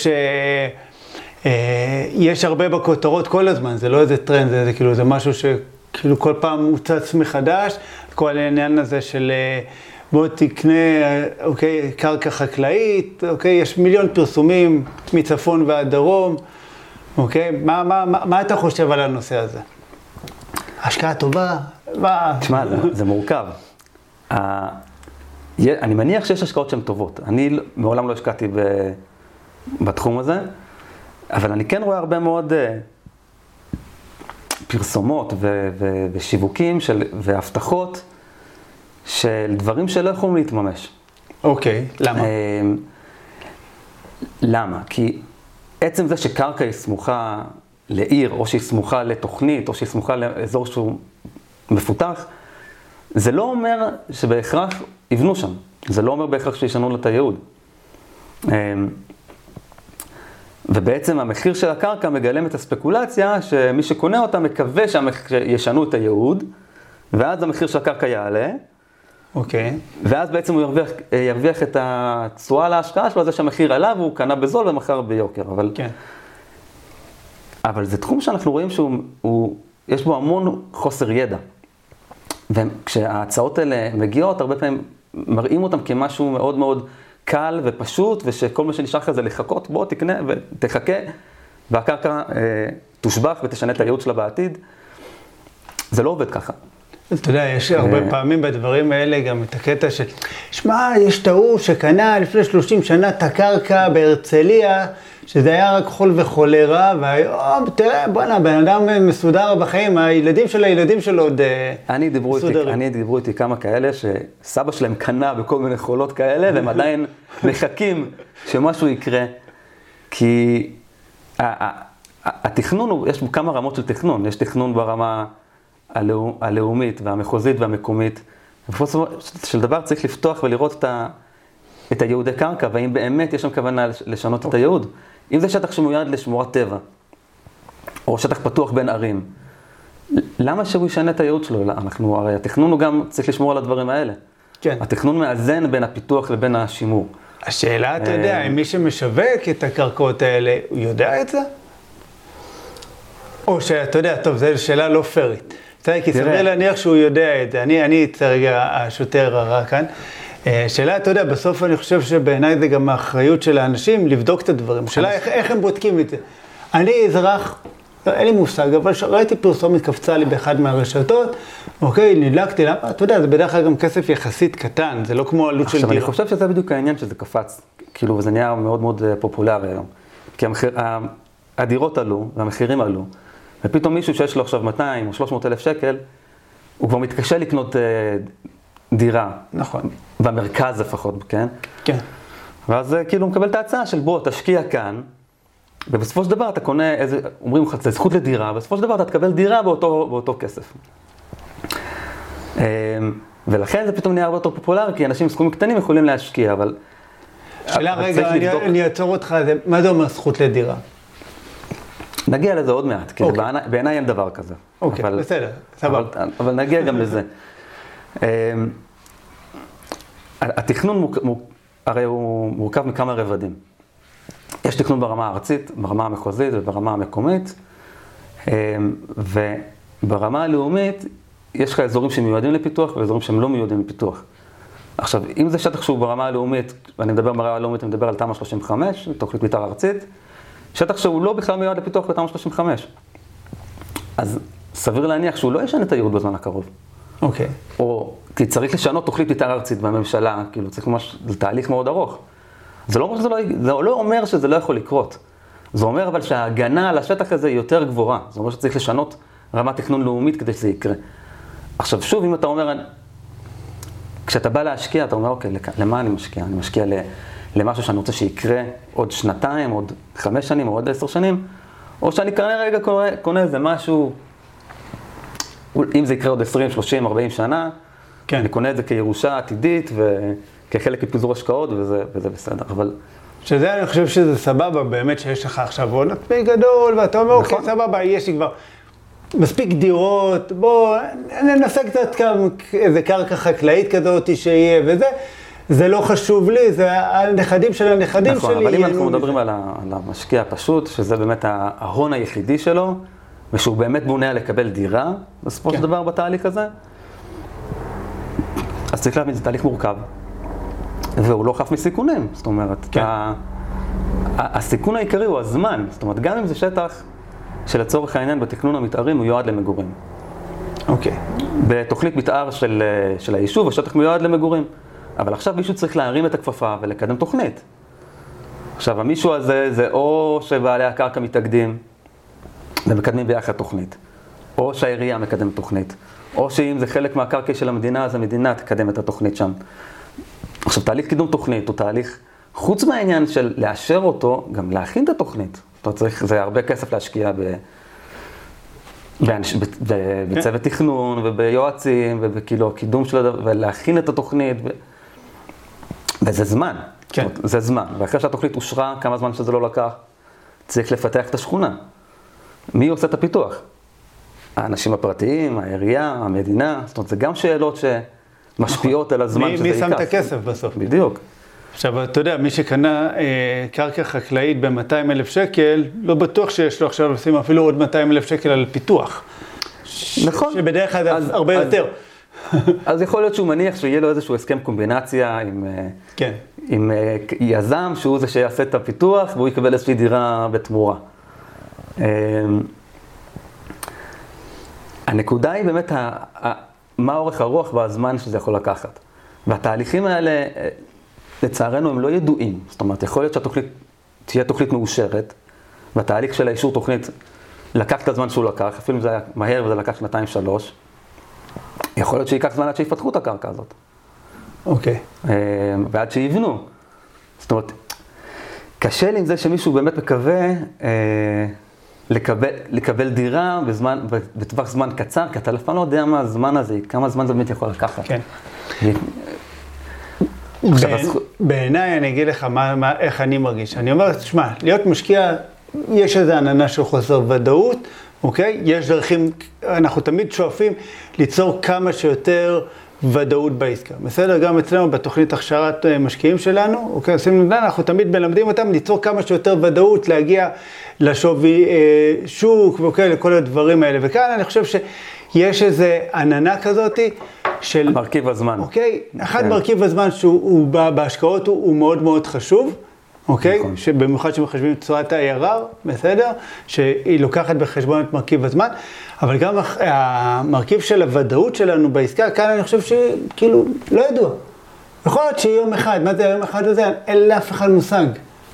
שיש הרבה בכותרות כל הזמן, זה לא איזה טרנד, זה כאילו, זה משהו שכאילו כל פעם מוצץ מחדש, כל העניין הזה של בוא תקנה, אוקיי, קרקע חקלאית, אוקיי, יש מיליון פרסומים מצפון ועד דרום, אוקיי, מה אתה חושב על הנושא הזה? השקעה טובה? תשמע, זה מורכב. אני מניח שיש השקעות שהן טובות. אני מעולם לא השקעתי בתחום הזה, אבל אני כן רואה הרבה מאוד פרסומות ושיווקים והבטחות של דברים שלא יכולים להתממש. אוקיי, למה? למה? כי עצם זה שקרקע היא סמוכה לעיר, או שהיא סמוכה לתוכנית, או שהיא סמוכה לאזור שהוא מפותח, זה לא אומר שבהכרח יבנו שם. זה לא אומר בהכרח שישנו לו את הייעוד. ובעצם המחיר של הקרקע מגלם את הספקולציה שמי שקונה אותה מקווה שישנו את הייעוד, ואז המחיר של הקרקע יעלה. אוקיי. ואז בעצם הוא ירוויח את התשואה להשקעה שלו, זה שהמחיר עלה והוא קנה בזול ומכר ביוקר. כן. אבל זה תחום שאנחנו רואים שיש בו המון חוסר ידע. וכשההצעות האלה מגיעות, הרבה פעמים מראים אותם כמשהו מאוד מאוד קל ופשוט, ושכל מה שנשאר לך זה לחכות, בוא תקנה ותחכה, והקרקע תושבח ותשנה את הייעוד שלה בעתיד. זה לא עובד ככה. אתה יודע, יש הרבה פעמים בדברים האלה גם את הקטע של, שמע, יש טעו שקנה לפני 30 שנה את הקרקע בהרצליה, שזה היה רק חול וחולרה, והיום, תראה, בוא'נה, בן אדם מסודר בחיים, הילדים שלו עוד מסודרים. אני דיברו איתי כמה כאלה שסבא שלהם קנה בכל מיני חולות כאלה, והם עדיין מחכים שמשהו יקרה, כי התכנון, יש כמה רמות של תכנון, יש תכנון ברמה הלאומית והמחוזית והמקומית, ובסופו של דבר צריך לפתוח ולראות את הייעודי קרקע, והאם באמת יש שם כוונה לשנות את הייעוד. אם זה שטח שמיועד לשמורת טבע, או שטח פתוח בין ערים, למה שהוא ישנה את הייעוד שלו? הרי התכנון הוא גם צריך לשמור על הדברים האלה. כן. התכנון מאזן בין הפיתוח לבין השימור. השאלה, אתה יודע, אם מי שמשווק את הקרקעות האלה, הוא יודע את זה? או שאתה יודע, טוב, זו שאלה לא פרית. כי סביר להניח שהוא יודע את זה. אני רגע השוטר הרע כאן. שאלה, אתה יודע, בסוף אני חושב שבעיניי זה גם האחריות של האנשים לבדוק את הדברים. שאלה, איך הם בודקים את זה? אני אזרח, אין לי מושג, אבל ראיתי פרסומת קפצה לי באחד מהרשתות, אוקיי, נדלקתי, למה? אתה יודע, זה בדרך כלל גם כסף יחסית קטן, זה לא כמו עלות של דירה. עכשיו, אני חושב שזה בדיוק העניין שזה קפץ, כאילו, וזה נהיה מאוד מאוד פופולרי היום. כי הדירות עלו, והמחירים עלו, ופתאום מישהו שיש לו עכשיו 200 או 300 אלף שקל, הוא כבר מתקשה לקנות דירה. נכון. במרכז לפחות, כן? כן. ואז כאילו הוא מקבל את ההצעה של בוא, תשקיע כאן, ובסופו של דבר אתה קונה איזה, אומרים לך, זה זכות לדירה, בסופו של דבר אתה תקבל דירה באותו כסף. ולכן זה פתאום נהיה הרבה יותר פופולרי, כי אנשים סכומים קטנים יכולים להשקיע, אבל... שאלה רגע, אני אעצור אותך, מה זה אומר זכות לדירה? נגיע לזה עוד מעט, כי בעיניי אין דבר כזה. אוקיי, בסדר, סבבה. אבל נגיע גם לזה. התכנון הרי הוא מורכב מכמה רבדים. יש תכנון ברמה הארצית, ברמה המחוזית וברמה המקומית, וברמה הלאומית יש לך אזורים שמיועדים לפיתוח ואזורים שהם לא מיועדים לפיתוח. עכשיו, אם זה שטח שהוא ברמה הלאומית, ואני מדבר ברמה הלאומית, אני מדבר על תמ"א 35, תוכנית מתאר ארצית, שטח שהוא לא בכלל מיועד לפיתוח בתמ"א 35. אז סביר להניח שהוא לא ישנה את הייעוד בזמן הקרוב. אוקיי. או, כי צריך לשנות תוכנית מתאר ארצית בממשלה, כאילו צריך ממש, זה תהליך מאוד ארוך. זה לא אומר שזה לא יכול לקרות. זה אומר אבל שההגנה על השטח הזה היא יותר גבוהה. זה אומר שצריך לשנות רמת תכנון לאומית כדי שזה יקרה. עכשיו שוב, אם אתה אומר, כשאתה בא להשקיע, אתה אומר, אוקיי, למה אני משקיע? אני משקיע למשהו שאני רוצה שיקרה עוד שנתיים, עוד 5 שנים, או עוד 10 שנים, או שאני כרגע קונה איזה משהו, אם זה יקרה עוד 20, 30, 40 שנה, כן. אני קונה את זה כירושה עתידית וכחלק מפיזור השקעות, וזה בסדר, אבל... שזה, אני חושב שזה סבבה, באמת שיש לך עכשיו הון עצמי גדול, ואתה אומר, אוקיי, סבבה, יש לי כבר מספיק דירות, בוא, ננסה קצת איזה קרקע חקלאית כזאת שיהיה, וזה, זה לא חשוב לי, זה הנכדים של הנכדים שלי. נכון, אבל אם אנחנו מדברים על המשקיע הפשוט, שזה באמת ההון היחידי שלו, ושהוא באמת בונה לקבל דירה, בסופו של דבר בתהליך הזה, אז צריך להבין, זה תהליך מורכב, והוא לא חף מסיכונים, זאת אומרת, הסיכון העיקרי הוא הזמן, זאת אומרת, גם אם זה שטח שלצורך העניין בתכנון המתארים מיועד למגורים. אוקיי. בתוכנית מתאר של היישוב, השטח מיועד למגורים, אבל עכשיו מישהו צריך להרים את הכפפה ולקדם תוכנית. עכשיו, המישהו הזה זה או שבעלי הקרקע מתאגדים ומקדמים ביחד תוכנית, או שהעירייה מקדמת תוכנית, או שאם זה חלק מהקרקע של המדינה, אז המדינה תקדם את התוכנית שם. עכשיו, תהליך קידום תוכנית הוא תהליך, חוץ מהעניין של לאשר אותו, גם להכין את התוכנית. אתה צריך, זה הרבה כסף להשקיע בצוות תכנון וביועצים ובכאילו קידום של הדבר, ולהכין את התוכנית, וזה זמן. כן. זה זמן. ואחרי שהתוכנית אושרה, כמה זמן שזה לא לקח, צריך לפתח את השכונה. מי עושה את הפיתוח? האנשים הפרטיים, העירייה, המדינה, זאת אומרת, זה גם שאלות שמשפיעות על הזמן שזה ייקח. מי שם את הכסף בסוף? בדיוק. עכשיו, אתה יודע, מי שקנה קרקע חקלאית ב-200,000 שקל, לא בטוח שיש לו עכשיו לשים אפילו עוד 200,000 שקל על פיתוח. נכון. שבדרך כלל הרבה יותר. אז יכול להיות שהוא מניח שיהיה לו איזשהו הסכם קומבינציה עם יזם, שהוא זה שיעשה את הפיתוח, והוא יקבל איזושהי דירה בתמורה. הנקודה היא באמת מה אורך הרוח והזמן שזה יכול לקחת. והתהליכים האלה, לצערנו, הם לא ידועים. זאת אומרת, יכול להיות שהתוכנית תהיה תוכנית מאושרת, והתהליך של האישור תוכנית לקח את הזמן שהוא לקח, אפילו אם זה היה מהר וזה לקח 2-3, יכול להיות שייקח זמן עד שיפתחו את הקרקע הזאת. אוקיי. ועד שיבנו. זאת אומרת, קשה לי עם זה שמישהו באמת מקווה לקבל דירה בטווח זמן קצר, כי אתה לפעמים לא יודע מה הזמן הזה, כמה זמן זה באמת יכול לקחת. כן. בעיניי אני אגיד לך איך אני מרגיש. אני אומר, תשמע, להיות משקיע, יש איזו עננה של חוסר ודאות, אוקיי? יש דרכים, אנחנו תמיד שואפים ליצור כמה שיותר ודאות בעסקה. בסדר? גם אצלנו בתוכנית הכשרת משקיעים שלנו, אוקיי? אנחנו תמיד מלמדים אותם ליצור כמה שיותר ודאות, להגיע לשווי שוק, אוקיי? לכל הדברים האלה. וכאן אני חושב שיש איזו עננה כזאת של... מרכיב הזמן. אוקיי? אחד מרכיב הזמן שהוא בהשקעות הוא מאוד מאוד חשוב. אוקיי? נכון. שבמיוחד שמחשבים את תשואת ה-IRR, בסדר? שהיא לוקחת בחשבון את מרכיב הזמן, אבל גם המרכיב של הוודאות שלנו בעסקה, כאן אני חושב שכאילו לא ידוע. יכול להיות שיום אחד, מה זה היום אחד הזה? אין לאף אחד מושג.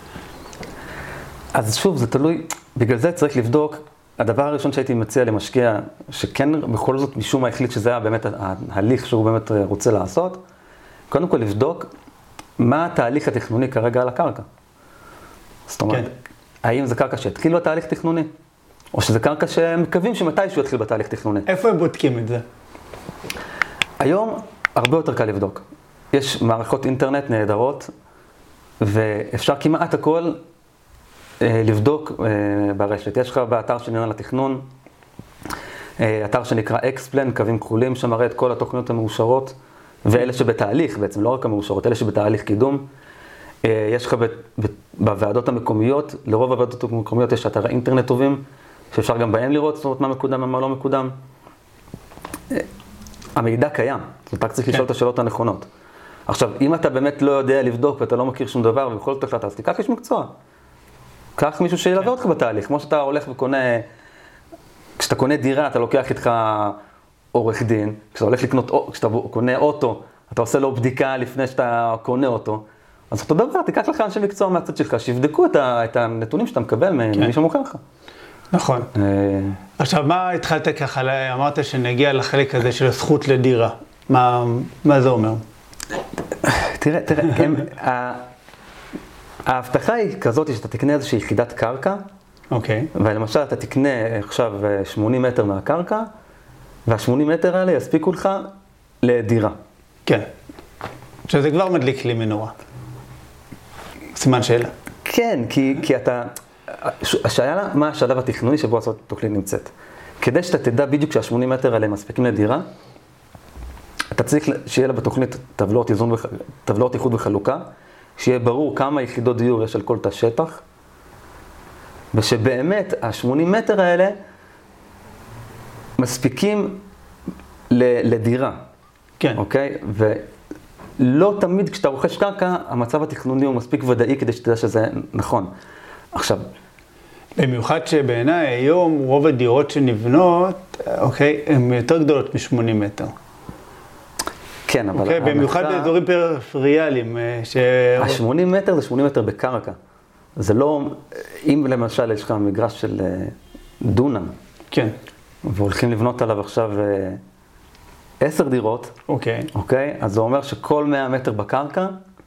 אז שוב, זה תלוי, בגלל זה צריך לבדוק, הדבר הראשון שהייתי מציע למשקיע, שכן בכל זאת משום מה החליט שזה היה באמת ההליך שהוא באמת רוצה לעשות, קודם כל לבדוק מה התהליך התכנוני כרגע על הקרקע. זאת אומרת, האם זה קרקע שהתחיל בתהליך תכנוני, או שזה קרקע שמקווים שמתישהו יתחיל בתהליך תכנוני. איפה הם בודקים את זה? היום הרבה יותר קל לבדוק. יש מערכות אינטרנט נהדרות, ואפשר כמעט הכל לבדוק ברשת. יש לך באתר של מינהל התכנון, אתר שנקרא Xplan, קווים כחולים, שמראה את כל התוכניות המאושרות, ואלה שבתהליך בעצם, לא רק המאושרות, אלה שבתהליך קידום. יש לך בוועדות המקומיות, לרוב הוועדות המקומיות יש אתרי אינטרנט טובים, שאפשר גם בהם לראות, זאת אומרת, מה מקודם ומה לא מקודם. המידע קיים, זאת אומרת, רק צריך לשאול את השאלות הנכונות. עכשיו, אם אתה באמת לא יודע לבדוק ואתה לא מכיר שום דבר ובכל זאת החלטה, אז תיקח איש מקצוע. קח מישהו שילווה אותך בתהליך, כמו שאתה הולך וקונה, כשאתה קונה דירה, אתה לוקח איתך עורך דין, כשאתה קונה אוטו, אתה עושה לו בדיקה לפני שאתה קונה אותו, אז אותו דבר, תיקח לך אנשי מקצוע מהצד שלך, שיבדקו את הנתונים שאתה מקבל ממי שמוכר לך. נכון. עכשיו, מה התחלת ככה, אמרת שנגיע לחלק הזה של הזכות לדירה, מה זה אומר? תראה, ההבטחה היא כזאת שאתה תקנה איזושהי יחידת קרקע, אוקיי. ולמשל אתה תקנה עכשיו 80 מטר מהקרקע, וה-80 מטר האלה יספיקו לך לדירה. כן. שזה כבר מדליק לי מנורה. סימן שאלה. כן, כי אתה... השאלה, מה השלב התכנוני שבו התוכנית נמצאת? כדי שאתה תדע בדיוק שה-80 מטר האלה מספיקים לדירה, אתה צריך שיהיה לה בתוכנית טבלאות איחוד וחלוקה, שיהיה ברור כמה יחידות דיור יש על כל תא שטח, ושבאמת ה-80 מטר האלה מספיקים לדירה. כן. אוקיי? ולא תמיד כשאתה רוכש קרקע, המצב התכנוני הוא מספיק ודאי כדי שתדע שזה נכון. עכשיו... במיוחד שבעיניי היום רוב הדירות שנבנות, אוקיי, הן יותר גדולות מ-80 מטר. כן, אבל... אוקיי, במיוחד באזורים פריפריאליים. ה-80 מטר זה 80 מטר בקרקע. זה לא... אם למשל יש לך מגרש של דונם, כן. והולכים לבנות עליו עכשיו 10 דירות, אוקיי? אז זה אומר שכל 100 מטר בקרקע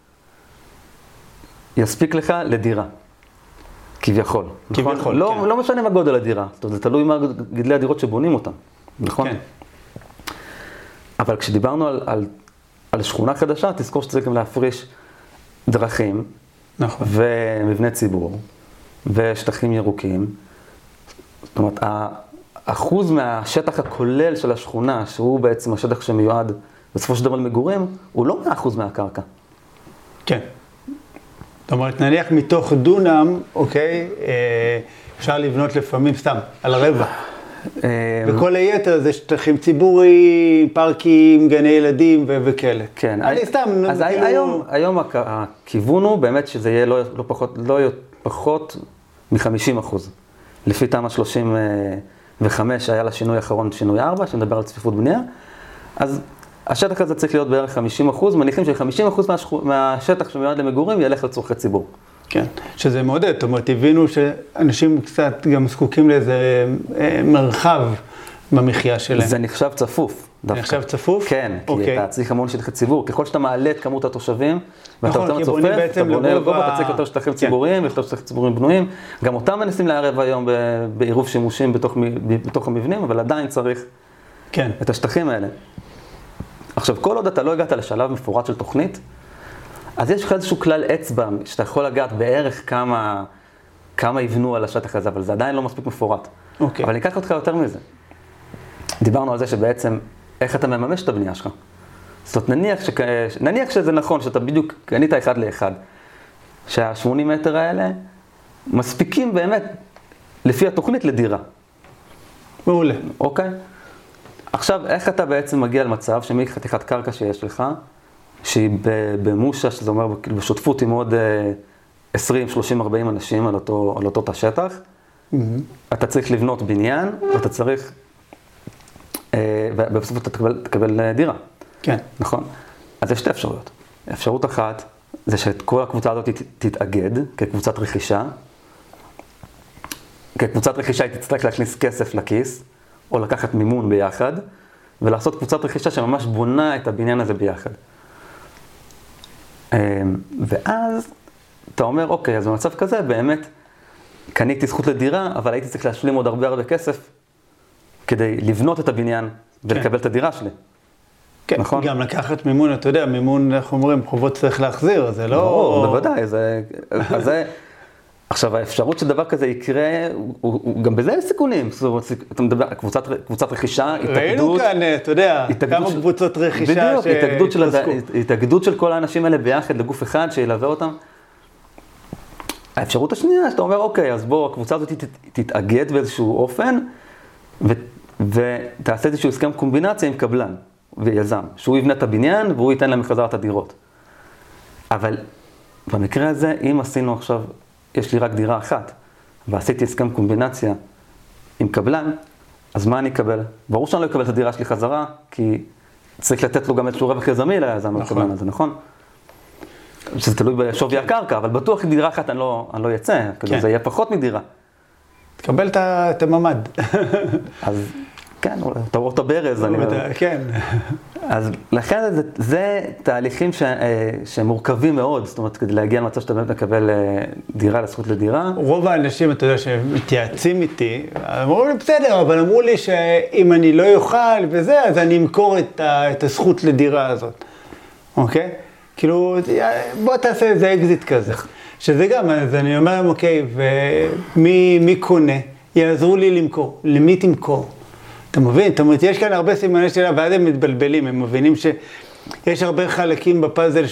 יספיק לך לדירה. כביכול. כביכול, נכון? לא משנה מה גודל הדירה. זאת אומרת, זה תלוי מה גדלי הדירות שבונים אותם. נכון? כן. אבל כשדיברנו על שכונה חדשה, תזכור שצריך גם להפריש דרכים, נכון. ומבני ציבור, ושטחים ירוקים. זאת אומרת, האחוז מהשטח הכולל של השכונה, שהוא בעצם השטח שמיועד בסופו של דבר למגורים, הוא לא 100% מהקרקע. כן. זאת אומרת, נניח מתוך דונם, אוקיי, אפשר לבנות לפעמים סתם, על הרבע. וכל היתר זה שטחים ציבוריים, פארקים, גני ילדים וכאלה. כן. אני סתם... אז היום הכיוון הוא באמת שזה יהיה לא פחות מ-50%. לפי תמ"א 35 היה לה שינוי אחרון, שינוי 4, שנדבר על צפיפות בנייה. אז השטח הזה צריך להיות בערך 50%, מניחים ש-50% מהשטח שמיועד למגורים ילך לצורכי ציבור. כן, שזה מעודד, זאת אומרת, הבינו שאנשים קצת גם זקוקים לאיזה מרחב במחיה שלהם. זה נחשב צפוף. זה נחשב צפוף? כן, כי אתה צריך המון שטחי ציבור. ככל שאתה מעלה את כמות התושבים, ואתה יותר מצופף, אתה בונה לגובה, אתה צריך יותר שטחים ציבוריים, ויותר שטחים ציבוריים בנויים. גם אותם מנסים לערב היום בעירוב שימושים בתוך המבנים, אבל עדיין צריך את השטחים האלה. עכשיו, כל עוד אתה לא הגעת לשלב מפורט של תוכנית, אז יש לך איזשהו כלל אצבע, שאתה יכול לגעת בערך כמה יבנו על השטח הזה, אבל זה עדיין לא מספיק מפורט. אבל אני אקח אותך יותר מזה. דיברנו על זה שבעצם, איך אתה מממש את הבנייה שלך. זאת אומרת, נניח שזה נכון, שאתה בדיוק קנית אחד לאחד, שה-80 מטר האלה מספיקים באמת לפי התוכנית לדירה. מעולה. אוקיי? עכשיו, איך אתה בעצם מגיע למצב שמחתיכת קרקע שיש לך, שהיא במושה, שזה אומר בשותפות עם עוד 20, 30, 40 אנשים על אותו תא שטח, אתה צריך לבנות בניין, ואתה צריך, ובסוף אתה תקבל דירה. כן. נכון? אז יש שתי אפשרויות. אפשרות אחת, זה שאת כל הקבוצה הזאת תתאגד כקבוצת רכישה. כקבוצת רכישה היא תצטרך להכניס כסף לכיס, או לקחת מימון ביחד, ולעשות קבוצת רכישה שממש בונה את הבניין הזה ביחד. ואז אתה אומר, אוקיי, אז במצב כזה באמת קניתי זכות לדירה, אבל הייתי צריך להשלים עוד הרבה כסף כדי לבנות את הבניין ולקבל את הדירה שלי. כן, נכון? גם לקחת מימון, אתה יודע, מימון, איך אומרים, חובות צריך להחזיר, זה לא... בוודאי, זה... עכשיו, האפשרות שדבר כזה יקרה, גם בזה יש סיכונים. אתה מדבר, קבוצת רכישה, התאגדות... ראינו כאן, אתה יודע, כמה קבוצות רכישה שהתפסקו. התאגדות של כל האנשים האלה ביחד לגוף אחד שילווה אותם. האפשרות השנייה, שאתה אומר, אוקיי, אז בוא, הקבוצה הזאת תתאגד באיזשהו אופן, ותעשה איזשהו הסכם קומבינציה עם קבלן ויזם, שהוא יבנה את הבניין והוא ייתן להם בחזרה את הדירות. אבל במקרה הזה, אם עשינו עכשיו, יש לי רק דירה אחת, ועשיתי הסכם קומבינציה עם קבלן, אז מה אני אקבל? ברור שאני לא אקבל את הדירה שלי חזרה, כי צריך לתת לו גם איזשהו רווח יזמי ליזם לקבלן הזה, נכון? שזה תלוי בשווי הקרקע, אבל בטוח דירה אחת אני לא יצא, כאילו זה יהיה פחות מדירה. תקבל את הממד. אז כן, תעבור את הברז. כן. אז לכן זה תהליכים שמורכבים מאוד, זאת אומרת, כדי להגיע למצב שאתה באמת מקבל דירה לזכות לדירה. רוב האנשים, אתה יודע, שמתייעצים איתי, אמרו לי, בסדר, אבל אמרו לי שאם אני לא יוכל וזה, אז אני אמכור את הזכות לדירה הזאת. אוקיי? כאילו, בוא תעשה איזה אקזיט כזה. שזה גם, אז אני אומר להם, אוקיי, ומי קונה? יעזרו לי למכור. למי תמכור? אתה מבין? זאת אומרת, יש כאן הרבה סימני שאלה, ואז הם מתבלבלים, הם מבינים שיש הרבה חלקים בפאזל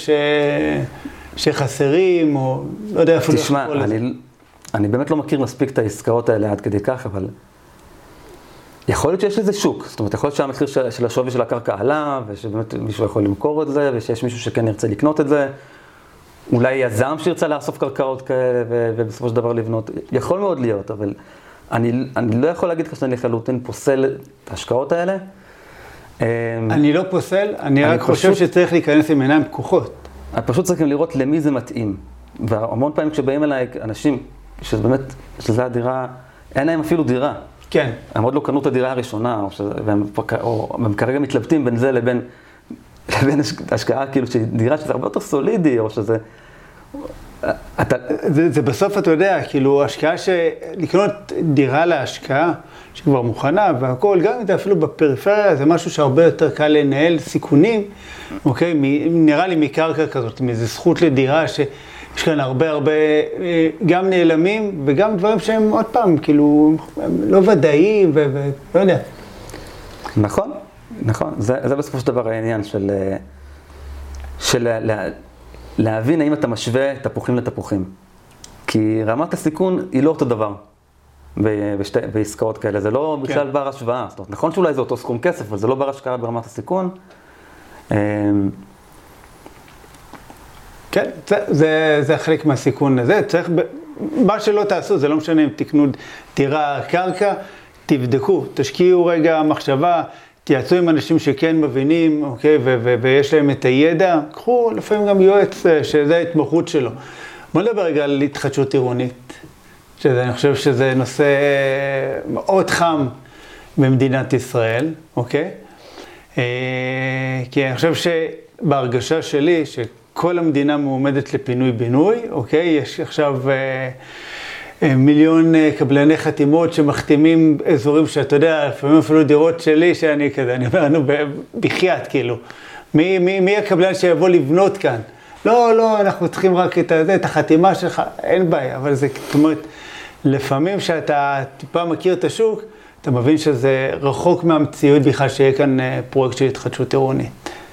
שחסרים, או לא יודע איפה זה יכול לזה. תשמע, אני באמת לא מכיר מספיק את העסקאות האלה עד כדי כך, אבל יכול להיות שיש לזה שוק. זאת אומרת, יכול להיות שהמחיר של השווי של הקרקע עלה, ושבאמת מישהו יכול למכור את זה, ושיש מישהו שכן ירצה לקנות את זה. אולי יזם שירצה לאסוף קרקעות כאלה, ובסופו של דבר לבנות. יכול מאוד להיות, אבל אני לא יכול להגיד לך שאני לחלוטין פוסל את ההשקעות האלה. אני לא פוסל, אני רק חושב שצריך להיכנס עם עיניים פקוחות. פשוט צריכים לראות למי זה מתאים. והמון פעמים כשבאים אליי אנשים, שבאמת, שזו הדירה, אין להם אפילו דירה. כן. הם עוד לא קנו את הדירה הראשונה, והם כרגע מתלבטים בין זה לבין השקעה, כאילו, דירה שזה הרבה יותר סולידי, או שזה... זה בסוף, אתה יודע, כאילו, השקעה לקנות דירה להשקעה, שכבר מוכנה והכל, גם אם זה אפילו בפריפריה, זה משהו שהרבה יותר קל לנהל סיכונים, אוקיי? נראה לי מקרקע כזאת, מאיזו זכות לדירה שיש כאן הרבה גם נעלמים, וגם דברים שהם עוד פעם, כאילו, הם לא ודאיים, ולא יודע. נכון, נכון. זה בסופו של דבר העניין של להבין האם אתה משווה תפוחים לתפוחים. כי רמת הסיכון היא לא אותו דבר בעסקאות כאלה. זה לא בכלל בר השוואה. זאת אומרת, נכון שאולי זה אותו סכום כסף, אבל זה לא בר השקעה ברמת הסיכון. כן, זה חלק מהסיכון הזה. צריך, מה שלא תעשו, זה לא משנה אם תקנו דירה, קרקע, תבדקו, תשקיעו רגע מחשבה, תייעצו עם אנשים שכן מבינים, אוקיי, ויש להם את הידע, קחו לפעמים גם יועץ, שזה ההתמחות שלו. בוא נדבר רגע על התחדשות עירונית, אני חושב שזה נושא מאוד חם במדינת ישראל, אוקיי? כי אני חושב שבהרגשה שלי, שכל המדינה מועמדת לפינוי-בינוי, אוקיי? יש עכשיו... מיליון קבלני חתימות שמחתימים אזורים שאתה יודע, לפעמים אפילו דירות שלי שאני כזה, אני אומר, נו, בחייאת, כאילו. מי הקבלן שיבוא לבנות כאן? לא, אנחנו צריכים רק את החתימה שלך, אין בעיה, אבל זה, זאת אומרת, לפעמים שאתה טיפה מכיר את השוק, אתה מבין שזה רחוק מהמציאות בכלל שיהיה כאן פרויקט של התחדשות עירונית.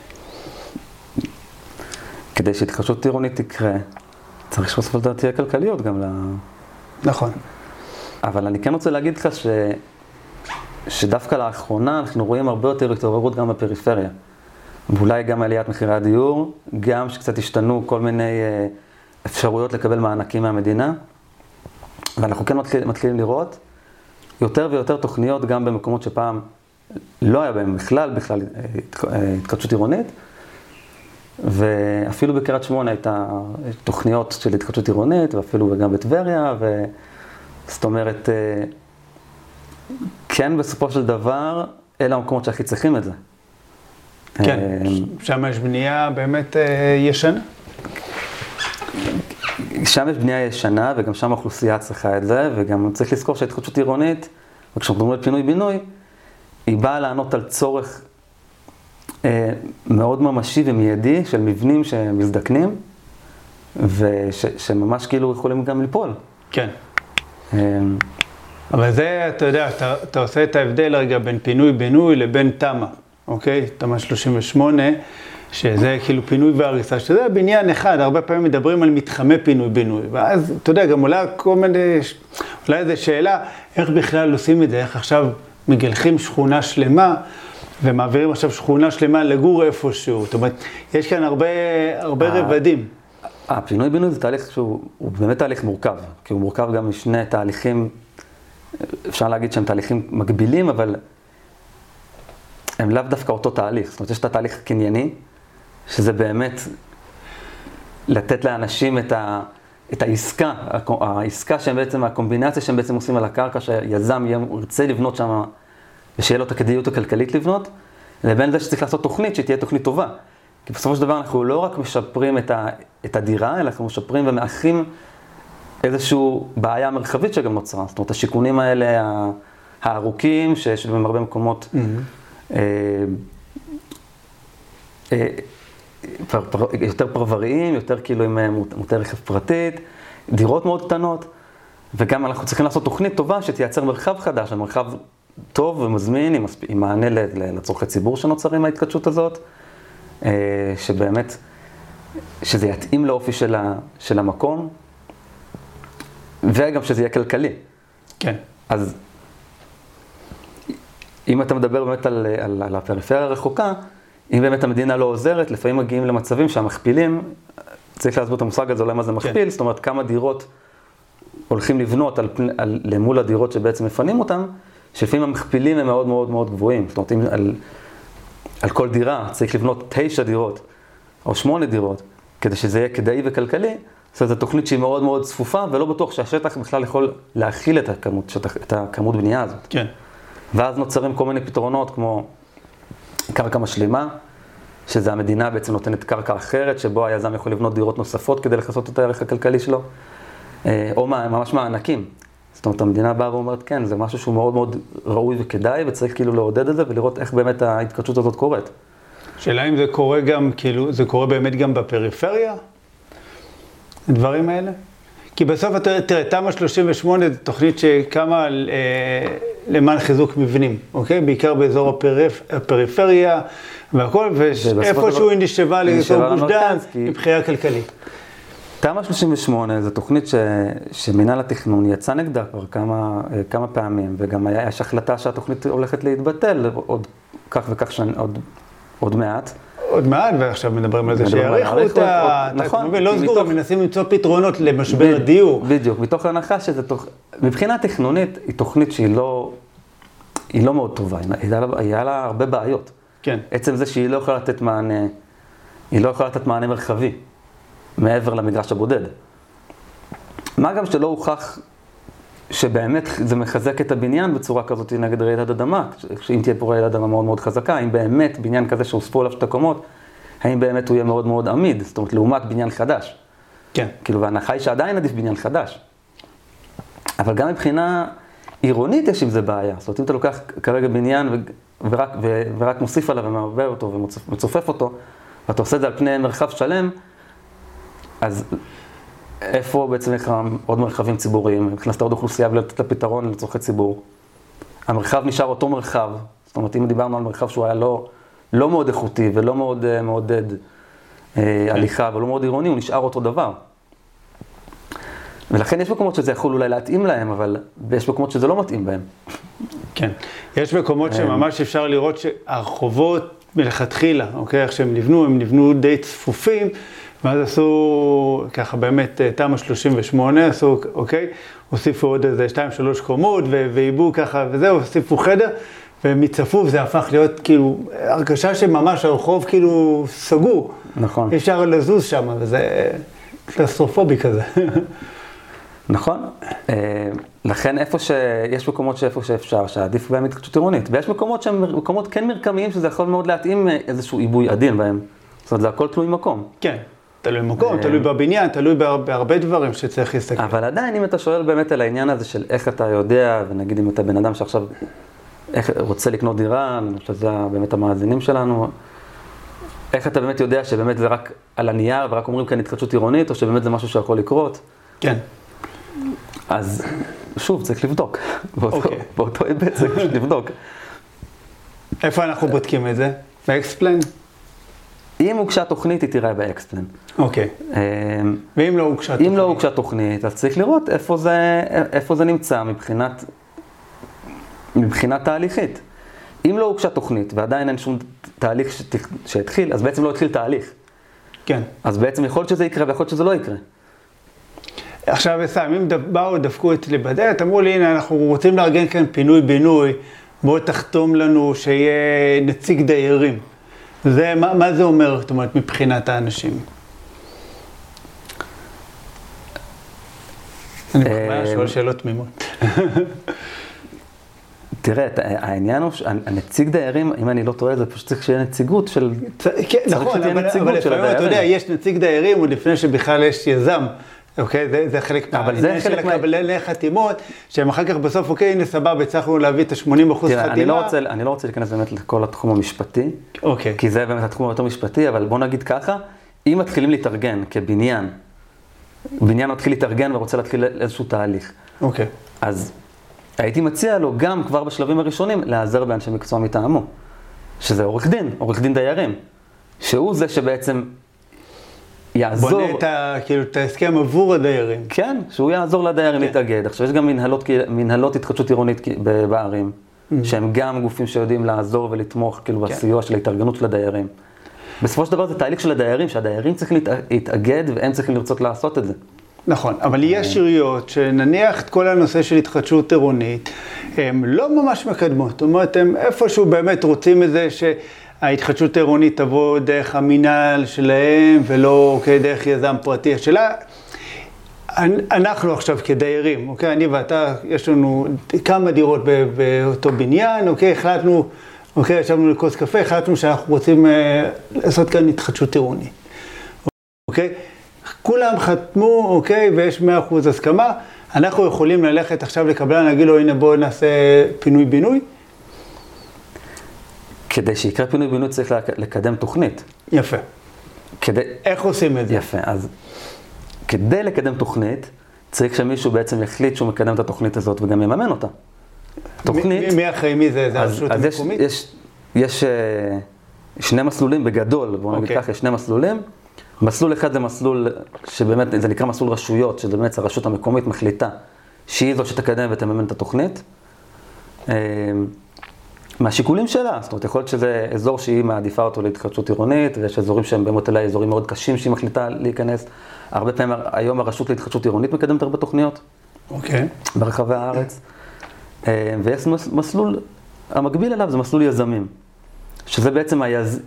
כדי שהתחדשות עירונית תקרה, צריך שבסופו של דבר תהיה כלכליות גם נכון. אבל אני כן רוצה להגיד לך שדווקא לאחרונה אנחנו רואים הרבה יותר התעוררות גם בפריפריה. ואולי גם עליית מחירי הדיור, גם שקצת השתנו כל מיני אפשרויות לקבל מענקים מהמדינה. ואנחנו כן מתחילים לראות יותר ויותר תוכניות גם במקומות שפעם לא היה בהם בכלל התחדשות עירונית. ואפילו בקריית שמונה הייתה תוכניות של התחדשות עירונית, ואפילו גם בטבריה, זאת אומרת, כן בסופו של דבר, אלה המקומות שהכי צריכים את זה. כן, שם יש בנייה באמת ישנה. שם יש בנייה ישנה, וגם שם האוכלוסייה צריכה את זה, וגם צריך לזכור שההתחדשות עירונית, וכשאנחנו מדברים על פינוי-בינוי, היא באה לענות על צורך מאוד ממשי ומיידי של מבנים שמזדקנים, ושממש כאילו יכולים גם ליפול. כן. אבל זה, אתה יודע, אתה עושה את ההבדל רגע בין פינוי-בינוי לבין תמ"א, אוקיי? תמ"א 38, שזה כאילו פינוי והריסה, שזה בניין אחד, הרבה פעמים מדברים על מתחמי פינוי-בינוי, ואז, אתה יודע, גם עולה כל מיני, אולי איזו שאלה, איך בכלל עושים את זה, איך עכשיו מגלחים שכונה שלמה, ומעבירים עכשיו שכונה שלמה לגור איפשהו, זאת אומרת, יש כאן הרבה רבדים. הפינוי-בינוי זה תהליך שהוא באמת תהליך מורכב, כי הוא מורכב גם משני תהליכים, אפשר להגיד שהם תהליכים מקבילים, אבל הם לאו דווקא אותו תהליך. זאת אומרת, יש את התהליך הקנייני, שזה באמת לתת לאנשים את העסקה, העסקה שהם בעצם, הקומבינציה שהם בעצם עושים על הקרקע, שיזם ירצה לבנות שם, ושיהיה לו את הכדאיות הכלכלית לבנות, לבין זה שצריך לעשות תוכנית, שתהיה תוכנית טובה. כי בסופו של דבר אנחנו לא רק משפרים את הדירה, אלא אנחנו משפרים ומאחרים איזושהי בעיה מרחבית שגם נוצרה. זאת אומרת, השיקונים האלה הארוכים, שיש בהם הרבה מקומות יותר פרבריים, יותר כאילו עם מוטי רכב פרטית, דירות מאוד קטנות, וגם אנחנו צריכים לעשות תוכנית טובה שתייצר מרחב חדש, מרחב טוב ומזמין, עם מענה לצורכי ציבור שנוצרים מההתקדשות הזאת, שבאמת, שזה יתאים לאופי של המקום, וגם שזה יהיה כלכלי. כן. אז אם אתה מדבר באמת על הפריפריה הרחוקה, אם באמת המדינה לא עוזרת, לפעמים מגיעים למצבים שהמכפילים, צריך להסביר את המושג הזה, אולי מה זה מכפיל, כן. זאת אומרת, כמה דירות הולכים לבנות למול הדירות שבעצם מפנים אותם, שלפעמים המכפילים הם מאוד מאוד מאוד גבוהים. זאת אומרת, אם על כל דירה צריך לבנות 9 דירות, או 8 דירות, כדי שזה יהיה כדאי וכלכלי, זו תוכנית שהיא מאוד מאוד צפופה, ולא בטוח שהשטח בכלל יכול להכיל את הכמות בנייה הזאת. כן. ואז נוצרים כל מיני פתרונות, כמו קרקע משלימה, שזה המדינה בעצם נותנת קרקע אחרת, שבו היזם יכול לבנות דירות נוספות כדי לכסות את הערך הכלכלי שלו, או ממש מענקים. זאת אומרת, המדינה באה ואומרת, כן, זה משהו שהוא מאוד מאוד ראוי וכדאי, וצריך כאילו לעודד את זה, ולראות איך באמת ההתקדשות הזאת קורית. שאלה אם זה קורה גם, כאילו, זה קורה באמת גם בפריפריה? הדברים האלה? כי בסוף, תראה, תמ"א 38 זו תוכנית שקמה למען חיזוק מבנים, אוקיי? בעיקר באזור הפריפריה והכל, ואיפשהו היא נשאבה לאזור גוש דן, מבחינה כלכלית. תמ"א 38 זו תוכנית שמינהל התכנון יצא נגדה כבר כמה פעמים, וגם יש החלטה שהתוכנית הולכת להתבטל עוד כך וכך עוד מעט. עוד מעט, ועכשיו מדברים על זה שיעריכו אותה, נכון, לא סגור, מנסים למצוא פתרונות למשבר הדיור. בדיוק, מתוך ההנחה שזה מבחינה תכנונית, היא תוכנית שהיא לא מאוד טובה, היה לה הרבה בעיות. כן. עצם זה שהיא לא יכולה לתת מענה, היא לא יכולה לתת מענה מרחבי, מעבר למגרש הבודד. מה גם שלא הוכח שבאמת זה מחזק את הבניין בצורה כזאת נגד רעידת אדמה, שאם תהיה פה רעידת אדמה מאוד מאוד חזקה, האם באמת בניין כזה שהוספו עליו 2 קומות, האם באמת הוא יהיה מאוד מאוד עמיד, זאת אומרת, לעומת בניין חדש. כן. כאילו, וההנחה היא שעדיין עדיף בניין חדש. אבל גם מבחינה עירונית יש עם זה בעיה. זאת אומרת, אם אתה לוקח כרגע בניין ורק מוסיף עליו ומעבר אותו ומצופף אותו, ואתה עושה את זה על פני מרחב שלם, אז איפה בעצם יש עוד מרחבים ציבוריים? הכנסת עוד אוכלוסייה ולתת לפתרון לצורכי ציבור. המרחב נשאר אותו מרחב. זאת אומרת, אם דיברנו על מרחב שהוא היה לא מאוד איכותי ולא מאוד מעודד הליכה, ולא מאוד עירוני, הוא נשאר אותו דבר. ולכן יש מקומות שזה יכול אולי להתאים להם, אבל יש מקומות שזה לא מתאים בהם. כן. יש מקומות שממש אפשר לראות שהרחובות מלכתחילה, אוקיי? איך שהם נבנו, הם נבנו די צפופים, ואז עשו ככה באמת תמ"א 38, עשו, אוקיי? הוסיפו עוד איזה 2-3 קומות, ועיבו ככה, וזהו, הוסיפו חדר, ומצפוף זה הפך להיות כאילו, הרגשה שממש הרחוב כאילו סגור. נכון. אפשר לזוז שם, וזה קלסטרופובי כזה. נכון. לכן יש מקומות שאיפה שאפשר, שעדיף בהם התחדשות עירונית. ויש מקומות שהם מקומות כן מרקמיים, שזה יכול מאוד להתאים איזשהו עיבוי עדין בהם. זאת אומרת, זה הכל תלוי מקום. כן. תלוי במקום, תלוי בבניין, תלוי בהרבה דברים שצריך להסתכל. אבל עדיין, אם אתה שואל באמת על העניין הזה של איך אתה יודע, ונגיד אם אתה בן אדם שעכשיו רוצה לקנות דירה, אני חושב שזה באמת המאזינים שלנו, איך אתה באמת יודע שבאמת זה רק על הנייר, ורק אומרים כאן התחדשות עירונית, או שבאמת זה משהו שיכול לקרות? כן. אז שוב, צריך לבדוק. באותו היבט צריך פשוט לבדוק. איפה אנחנו בודקים את זה? באקספלן? אם הוגשה תוכנית, היא תראה באקספלן. אוקיי. ואם לא הוגשה תוכנית? אם לא הוגשה תוכנית, אז צריך לראות איפה זה נמצא מבחינה תהליכית. אם לא הוגשה תוכנית, ועדיין אין שום תהליך שהתחיל, אז בעצם לא התחיל תהליך. כן. אז בעצם יכול להיות שזה יקרה, ויכול להיות שזה לא יקרה. עכשיו, אם באו, דפקו אצלי בדלת, אמרו לי, הנה, אנחנו רוצים לארגן כאן פינוי-בינוי, בוא תחתום לנו שיהיה נציג דיירים. מה זה אומר, זאת אומרת, מבחינת האנשים? אני כבר שואל שאלות תמימות. תראה, העניין הוא, הנציג דיירים, אם אני לא טועה, זה פשוט צריך שיהיה נציגות של... נכון, אבל לפעמים אתה יודע, יש נציג דיירים עוד לפני שבכלל יש יזם. אוקיי, זה חלק מהעניין של הקבלי חתימות, שהם אחר כך בסוף, אוקיי, הנה סבבה, הצלחנו להביא את ה-80% חתימה. אני לא רוצה להיכנס באמת לכל התחום המשפטי, כי זה באמת התחום היותר משפטי, אבל בוא נגיד ככה, אם מתחילים להתארגן כבניין, בניין מתחיל להתארגן ורוצה להתחיל איזשהו תהליך. אוקיי. אז הייתי מציע לו גם כבר בשלבים הראשונים להיעזר באנשי מקצוע מטעמו, שזה עורך דין דיירים, שהוא זה שבעצם יעזור... בונה את ההסכם עבור הדיירים. כן, שהוא יעזור לדיירים להתאגד. עכשיו יש גם מנהלות התחדשות עירונית בערים, שהם גם גופים שיודעים לעזור ולתמוך כאילו בסיוע של ההתארגנות של הדיירים. בסופו של דבר זה תהליך של הדיירים, שהדיירים צריכים להתאגד והם צריכים לרצות לעשות את זה. נכון, אבל יש עיריות שנניח את כל הנושא של התחדשות עירונית, הם לא ממש מקדמות. זאת אומרת, הם איפשהו באמת רוצים את זה שההתחדשות העירונית תבוא דרך המינהל שלהם, ולא דרך יזם פרטי. השאלה, אנחנו עכשיו כדיירים, אוקיי? אני ואתה, יש לנו כמה דירות באותו בניין, אוקיי? החלטנו, אוקיי, ישבנו לכוס קפה, החלטנו שאנחנו רוצים לעשות כאן התחדשות עירונית. אוקיי? כולם חתמו, אוקיי, ויש 100% הסכמה. אנחנו יכולים ללכת עכשיו לקבלן, להגיד לו, הנה בואו נעשה פינוי-בינוי? כדי שיקרה פינוי-בינוי צריך לקדם תוכנית. יפה. איך עושים את זה? יפה, אז כדי לקדם תוכנית, צריך שמישהו בעצם יחליט שהוא מקדם את התוכנית הזאת וגם יממן אותה. תוכנית... מי אחרי מי זה? זה הרשות המקומית? יש שני מסלולים בגדול, בואו נגיד ככה, יש שני מסלולים. מסלול אחד זה מסלול שבאמת, זה נקרא מסלול רשויות, שזה באמת הרשות המקומית מחליטה שהיא זו שתקדם ותממן את התוכנית. מהשיקולים שלה, זאת אומרת, יכול להיות שזה אזור שהיא מעדיפה אותו להתחדשות עירונית, ויש אזורים שהם באמת אלה אזורים מאוד קשים שהיא מחליטה להיכנס. הרבה פעמים היום הרשות להתחדשות עירונית מקדמת הרבה תוכניות. אוקיי. ברחבי הארץ. ויש מסלול, המקביל אליו זה מסלול יזמים. שזה בעצם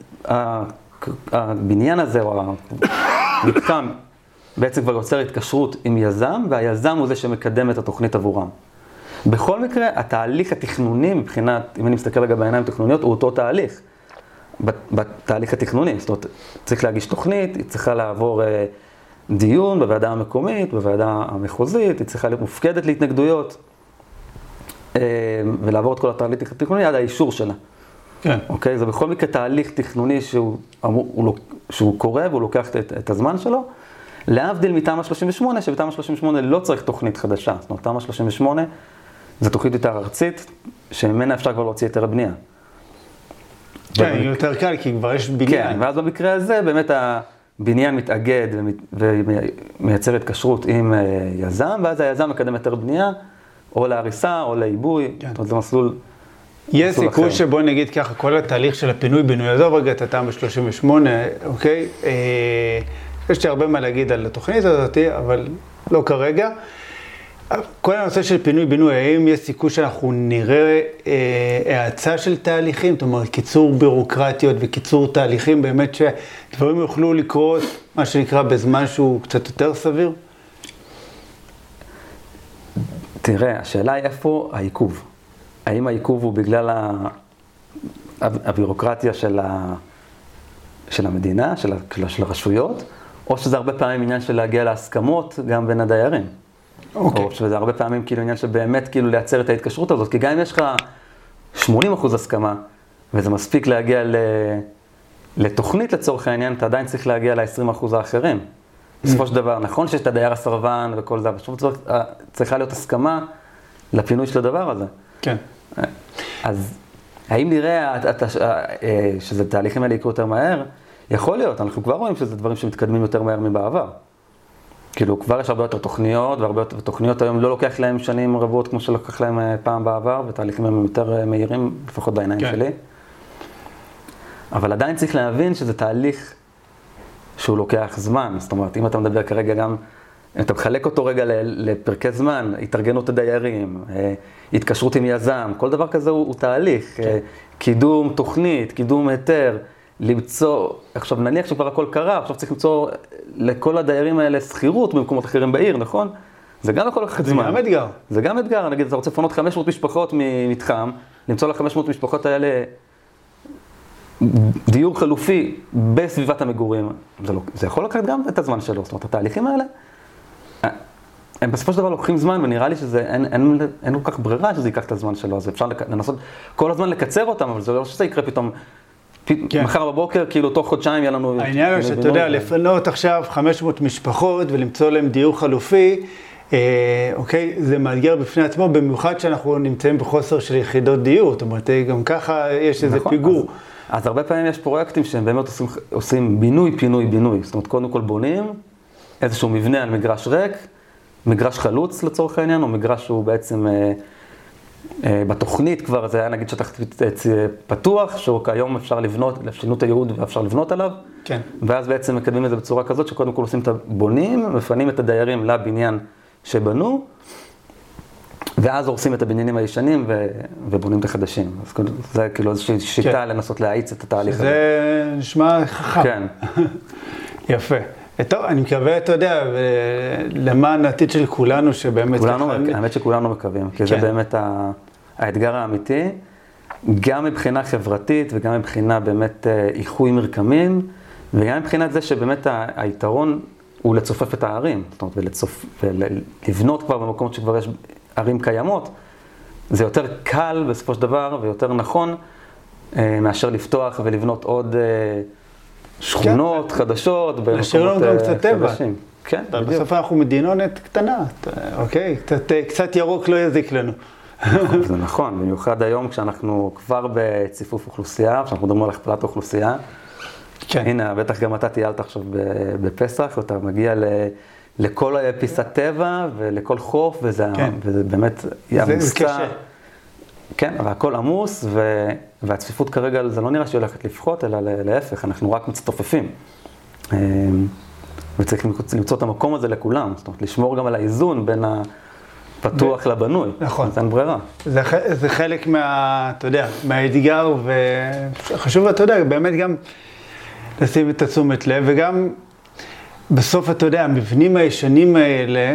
הבניין הזה, או המתחם, בעצם כבר יוצר התקשרות עם יזם, והיזם הוא זה שמקדם את התוכנית עבורם. בכל מקרה, התהליך התכנוני, מבחינת, אם אני מסתכל רגע בעיניים תכנוניות, הוא אותו תהליך. בתהליך התכנוני, זאת אומרת, צריך להגיש תוכנית, היא צריכה לעבור דיון בוועדה המקומית, בוועדה המחוזית, היא צריכה להיות מופקדת להתנגדויות, ולעבור את כל התהליך התכנוני עד האישור שלה. כן. אוקיי? זה בכל מקרה תהליך תכנוני שהוא קורה והוא לוקח את הזמן שלו, להבדיל מתמ"א 38, שבתמ"א 38 לא צריך תוכנית חדשה. זאת אומרת, תמ"א 38 זה תוכנית יותר ארצית, שממנה אפשר כבר להוציא היתר הבנייה. כן, יותר קל, כי כבר יש בניין. כן, ואז במקרה הזה באמת הבניין מתאגד ומייצר התקשרות עם יזם, ואז היזם מקדם היתר בנייה, או להריסה או לעיבוי. זאת אומרת, זה מסלול... יש סיכוי שבוא נגיד ככה, כל התהליך של הפינוי-בינוי, עזוב רגע את התמ"א 38, אוקיי? יש לי הרבה מה להגיד על התוכנית הזאת, אבל לא כרגע. כל הנושא של פינוי-בינוי, האם יש סיכוי שאנחנו נראה האצה של תהליכים, זאת אומרת, קיצור בירוקרטיות וקיצור תהליכים, באמת שדברים יוכלו לקרות, מה שנקרא, בזמן שהוא קצת יותר סביר? תראה, השאלה היא איפה העיכוב. האם העיכוב הוא בגלל הבירוקרטיה של המדינה, של הרשויות, או שזה הרבה פעמים עניין של להגיע להסכמות גם בין הדיירים. אוקיי. או שזה הרבה פעמים כאילו עניין שבאמת כאילו לייצר את ההתקשרות הזאת, כי גם אם יש לך 80% הסכמה, וזה מספיק להגיע לתוכנית לצורך העניין, אתה עדיין צריך להגיע ל-20% האחרים. בסופו של דבר, נכון שיש את הדייר הסרבן וכל זה, אבל צריכה להיות הסכמה לפינוי של הדבר הזה. כן. אז האם נראה שזה תהליכים האלה יקרו יותר מהר? יכול להיות, אנחנו כבר רואים שזה דברים שמתקדמים יותר מהר מבעבר. כאילו, כבר יש הרבה יותר תוכניות, והרבה יותר תוכניות היום לא לוקח להם שנים רבות כמו שלוקח להם פעם בעבר, ותהליכים הם יותר מהירים, לפחות בעיניים שלי. אבל עדיין צריך להבין שזה תהליך שהוא לוקח זמן. זאת אומרת, אם אתה מדבר כרגע גם, אם אתה מחלק אותו רגע לפרקי זמן, התארגנות הדיירים, התקשרות עם יזם, כל דבר כזה הוא תהליך. קידום תוכנית, קידום היתר, למצוא, עכשיו נניח שכבר הכל קרה, עכשיו צריך למצוא לכל הדיירים האלה שכירות במקומות אחרים בעיר, נכון? זה גם הכל לקחת זמן. זה גם אתגר. זה גם אתגר, נגיד, אתה רוצה לפנות 500 משפחות ממתחם, למצוא ל-500 משפחות האלה דיור חלופי בסביבת המגורים. זה יכול לקחת גם את הזמן שלו, זאת אומרת, התהליכים האלה, הם בסופו של דבר לוקחים זמן, ונראה לי שזה, אין כל כך ברירה שזה ייקח את הזמן שלו, אז אפשר לנסות כל הזמן לקצר אותם, אבל זה לא שזה יקרה פתאום, מחר בבוקר, כאילו תוך חודשיים יהיה לנו... העניין הוא שאתה יודע, לפנות עכשיו 500 משפחות ולמצוא להם דיור חלופי, אוקיי, זה מאתגר בפני עצמו, במיוחד שאנחנו נמצאים בחוסר של יחידות דיור, זאת אומרת, גם ככה יש איזה פיגור. אז הרבה פעמים יש פרויקטים שהם באמת עושים בינוי, פינוי, בינוי. זאת אומרת, קודם כל בונים איזשהו מבנה על מגרש ריק, מגרש חלוץ לצורך העניין, או מגרש שהוא בעצם בתוכנית כבר, זה היה נגיד שטח פתוח, שהיום אפשר לבנות, שינו את הייעוד ואפשר לבנות עליו. כן. ואז בעצם מקדמים את זה בצורה כזאת, שקודם כל עושים את הבונים, מפנים את הדיירים לבניין שבנו, ואז הורסים את הבניינים הישנים ובונים את החדשים. אז זה כאילו איזושהי שיטה לנסות להאיץ את התהליך הזה. זה נשמע חכם. כן. יפה. טוב, אני מקווה, אתה יודע, למען העתיד של כולנו, שבאמת... האמת שכולנו מקווים, כי זה באמת האתגר האמיתי, גם מבחינה חברתית וגם מבחינה באמת איחוי מרקמים, וגם מבחינת זה שבאמת היתרון הוא לצופף את הערים, זאת אומרת, ולבנות כבר במקומות שכבר יש ערים קיימות, זה יותר קל בסופו של דבר ויותר נכון מאשר לפתוח ולבנות עוד שכונות חדשות במקומות חדשים. כן, בדיוק. בסוף אנחנו מדינות קטנה, אוקיי? קצת ירוק לא יזיק לנו. זה נכון, במיוחד היום כשאנחנו כבר בציפוף אוכלוסייה, כשאנחנו מדברים על הכפלת אוכלוסייה. הנה, בטח גם אתה טיילת עכשיו בפסח, ואתה מגיע לכל פיסת טבע ולכל חוף, וזה באמת עמוסה. זה קשה. כן, אבל הכל עמוס, והצפיפות כרגע זה לא נראה שהיא הולכת לפחות, אלא להפך, אנחנו רק מצטופפים. וצריך למצוא את המקום הזה לכולם, זאת אומרת, לשמור גם על האיזון בין הפתוח לבנוי. נכון. אז אין ברירה. זה חלק אתה יודע, מהאתגר, וחשוב, אתה יודע, באמת גם לשים את תשומת לב, וגם בסוף, אתה יודע, המבנים הישנים האלה,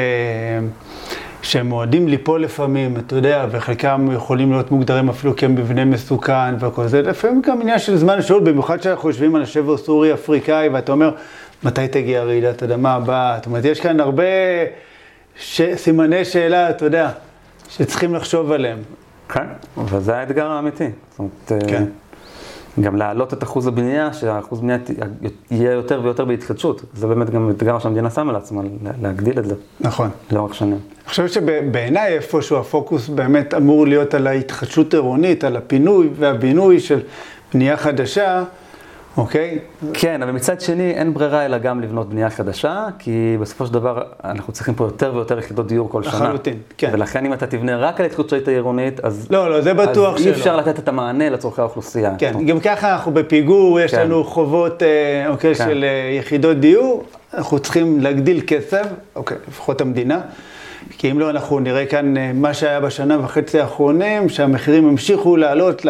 שהם מועדים ליפול לפעמים, אתה יודע, וחלקם יכולים להיות מוגדרים אפילו כמבנה מסוכן וכל זה, לפעמים גם עניין של זמן שאול, במיוחד שאנחנו יושבים על השבר סורי-אפריקאי, ואתה אומר, מתי תגיע רעידת אדמה הבאה? זאת אומרת, יש כאן הרבה סימני שאלה, אתה יודע, שצריכים לחשוב עליהם. כן, וזה האתגר האמיתי. זאת אומרת, כן. גם להעלות את אחוז הבנייה, שהאחוז בנייה יהיה יותר ויותר בהתחדשות. זה באמת גם אתגר שהמדינה שמה לעצמה, להגדיל את זה. נכון. לאורך שנים. אני חושב שבעיניי איפשהו הפוקוס באמת אמור להיות על ההתחדשות עירונית, על הפינוי והבינוי של בנייה חדשה, אוקיי? כן, אבל מצד שני אין ברירה אלא גם לבנות בנייה חדשה, כי בסופו של דבר אנחנו צריכים פה יותר ויותר יחידות דיור כל שנה. לחלוטין, כן. ולכן אם אתה תבנה רק על התחדשות העירונית, אז... לא, זה בטוח שלא. אז אי אפשר לתת את המענה לצורכי האוכלוסייה. כן, גם ככה אנחנו בפיגור, יש לנו חובות, אוקיי, של יחידות דיור, אנחנו צריכים להגדיל כסף, אוקיי, לפחות המדינה, כי אם לא, אנחנו נראה כאן מה שהיה בשנה וחצי האחרונים, שהמחירים המשיכו לעלות,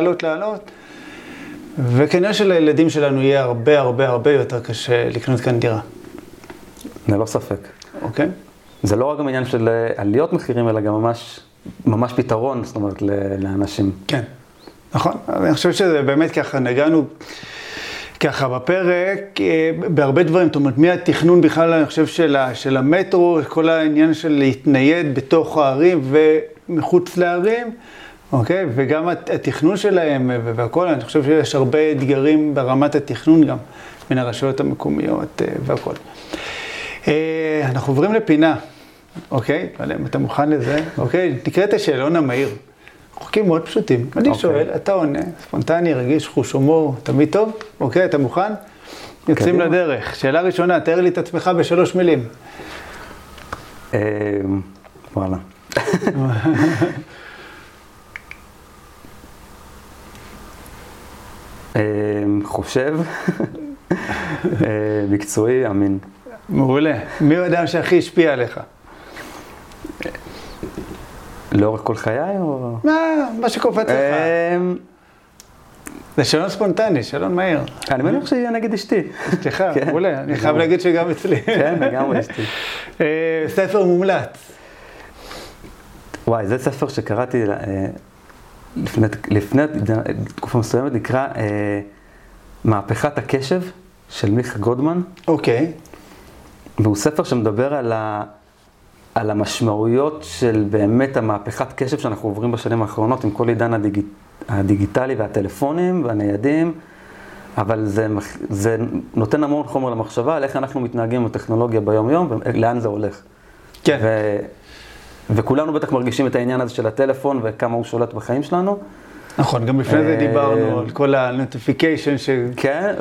וכנראה שלילדים שלנו יהיה הרבה יותר קשה לקנות כאן דירה. ללא ספק. אוקיי. זה לא רק גם עניין של עליות מחירים, אלא גם ממש פתרון, זאת אומרת, לאנשים. כן, נכון. אני חושב שזה באמת ככה, נגענו ככה בפרק, בהרבה דברים, זאת אומרת, מהתכנון בכלל, אני חושב, של המטרו, כל העניין של להתנייד בתוך הערים ומחוץ לערים, אוקיי? וגם התכנון שלהם והכל, אני חושב שיש הרבה אתגרים ברמת התכנון גם, בין הרשויות המקומיות והכל. אנחנו עוברים לפינה, אוקיי? אם אתה מוכן לזה, אוקיי? נקרא את השאלון המהיר. חוקים מאוד פשוטים. אני שואל, אתה עונה, ספונטני, רגיש, חוש הומור, תמיד טוב? אוקיי, אתה מוכן? יוצאים לדרך. שאלה ראשונה, תאר לי את עצמך ב3 מילים. וואלה. חושב, מקצועי, אמין. מעולה. מי הוא האדם שהכי השפיע עליך? לאורך כל חיי או... מה שקופץ לך. זה שאלון ספונטני, שאלון מהיר. אני מניח שיהיה נגד אשתי. אשתך, מעולה. אני חייב להגיד שגם אצלי. כן, לגמרי אשתי. ספר מומלץ. וואי, זה ספר שקראתי לפני תקופה מסוימת, נקרא מהפכת הקשב של מיכה גודמן. אוקיי. והוא ספר שמדבר על המשמעויות של באמת המהפכת קשב שאנחנו עוברים בשנים האחרונות עם כל עידן הדיגיטלי והטלפונים והניידים, אבל זה נותן המון חומר למחשבה על איך אנחנו מתנהגים עם הטכנולוגיה ביום יום ולאן זה הולך. כן. וכולנו בטח מרגישים את העניין הזה של הטלפון וכמה הוא שולט בחיים שלנו. נכון, גם לפני זה דיברנו על כל הנוטיפיקיישן כן,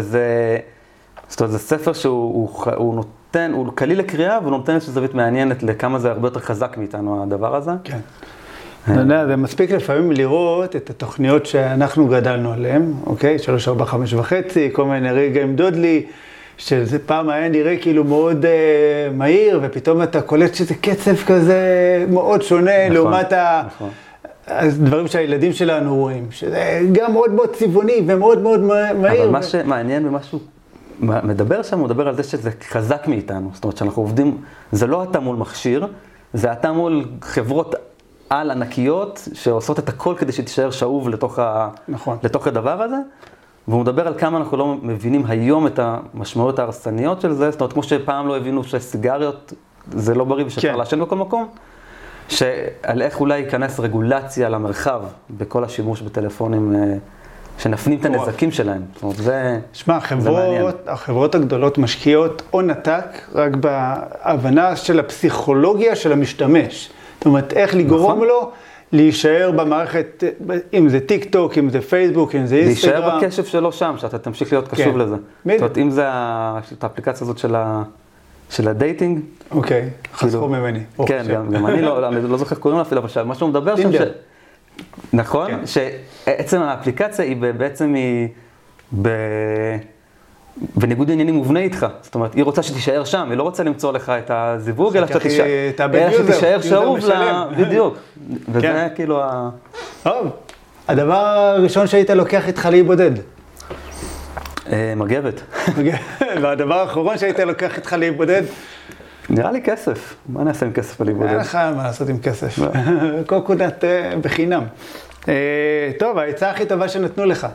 זאת אומרת, זה ספר שהוא נותן, הוא קליל לקריאה, והוא נותן איזושהי זווית מעניינת לכמה זה הרבה יותר חזק מאיתנו הדבר הזה. כן. אתה יודע, זה מספיק לפעמים לראות את התוכניות שאנחנו גדלנו עליהן, אוקיי? 3, 4, 5 וחצי, כל מיני רגעים דודלי, שזה פעם היה נראה כאילו מאוד מהיר, ופתאום אתה קולט שזה קצב כזה מאוד שונה, לעומת הדברים שהילדים שלנו רואים, שזה גם מאוד מאוד צבעוני ומאוד מאוד מהיר. אבל מה שמעניין במשהו, מדבר שם, הוא מדבר על זה שזה חזק מאיתנו. זאת אומרת שאנחנו עובדים, זה לא אתה מול מכשיר, זה אתה מול חברות על ענקיות שעושות את הכל כדי שתישאר שאוב לתוך הדבר הזה. והוא מדבר על כמה אנחנו לא מבינים היום את המשמעויות ההרסניות של זה. זאת אומרת, כמו שפעם לא הבינו שסיגריות זה לא בריא ושאפשר לעשן בכל מקום. שעל איך אולי ייכנס רגולציה למרחב בכל השימוש בטלפונים שנפנים את הנזקים שלהם. זאת אומרת, זה מעניין. החברות הגדולות משקיעות הון עתק רק בהבנה של הפסיכולוגיה של המשתמש. זאת אומרת, איך לגרום לו להישאר במערכת, אם זה טיק טוק, אם זה פייסבוק, אם זה אינסטגרם. להישאר בקשב שלו שם, שאתה תמשיך להיות קשוב לזה. זאת אומרת, אם זה האפליקציה הזאת של הדייטינג. אוקיי, חסכו ממני. כן, גם אני לא זוכר קוראים לה אפילו, אבל מה שהוא מדבר שם, נכון? שעצם האפליקציה היא בעצם בניגוד עניינים מובנה איתך. זאת אומרת, היא רוצה שתישאר שם, היא לא רוצה למצוא לך את הזיווג, אלא שתישאר שאוב בדיוק. וזה כאילו טוב, הדבר הראשון שהיית לוקח איתך להיבודד. מגבת. והדבר האחרון שהיית לוקח איתך להיבודד? נראה לי כסף. מה נעשה עם כסף להיבודד? אין לך מה לעשות עם כסף. קוקונט בחינם. טוב, העצה הכי טובה שנתנו לך.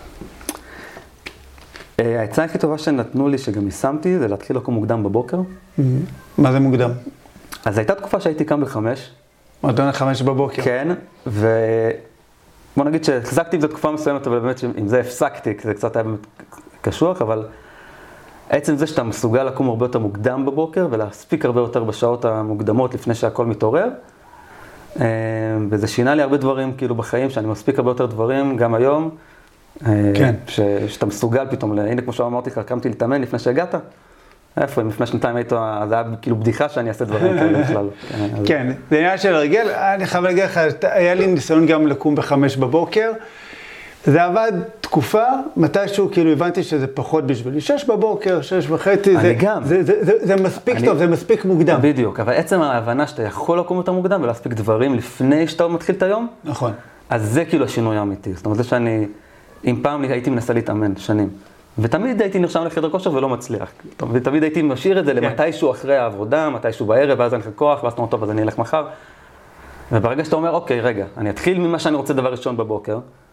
העצה הכי טובה שנתנו לי, שגם יישמתי, זה להתחיל לקום מוקדם בבוקר. מה זה מוקדם? אז הייתה תקופה שהייתי קם ב5. מועדון 5 בבוקר. כן, ובוא נגיד שהחזקתי עם זה תקופה מסוימת, אבל באמת עם זה הפסקתי, כי זה קצת היה באמת קשוח, אבל עצם זה שאתה מסוגל לקום הרבה יותר מוקדם בבוקר, ולהספיק הרבה יותר בשעות המוקדמות לפני שהכל מתעורר, וזה שינה לי הרבה דברים כאילו בחיים, שאני מספיק הרבה יותר דברים, גם היום, כן. שאתה מסוגל פתאום, הנה כמו שאמרתי לך, קמתי להתאמן לפני שהגעת, איפה, אם לפני שנתיים היית, זה היה כאילו בדיחה שאני אעשה דברים כאלה בכלל. כן, זה עניין של הרגל, אני חייב להגיד לך, היה לי ניסיון גם לקום ב5 בבוקר, זה עבד תקופה, מתישהו כאילו הבנתי שזה פחות בשבילי, 6 בבוקר, 6 וחצי, זה מספיק טוב, זה מספיק מוקדם. בדיוק, אבל עצם ההבנה שאתה יכול לקום יותר מוקדם ולהספיק דברים לפני שאתה מתחיל את היום, נכון. אז זה כאילו השינוי האמיתי, זאת אומרת, זה שאני, אם פעם הייתי מנסה להתאמן שנים, ותמיד הייתי נרשם לחדר כושר ולא מצליח, ותמיד הייתי משאיר את זה למתישהו אחרי העבודה, מתישהו בערב, ואז אני כוח, ואז אתה אומר, טוב, אז אני אלך מחר. וברגע שאתה אומר, אוקיי, רגע, אני אתחיל ממה שאני רוצה דבר ראשון בבוקר,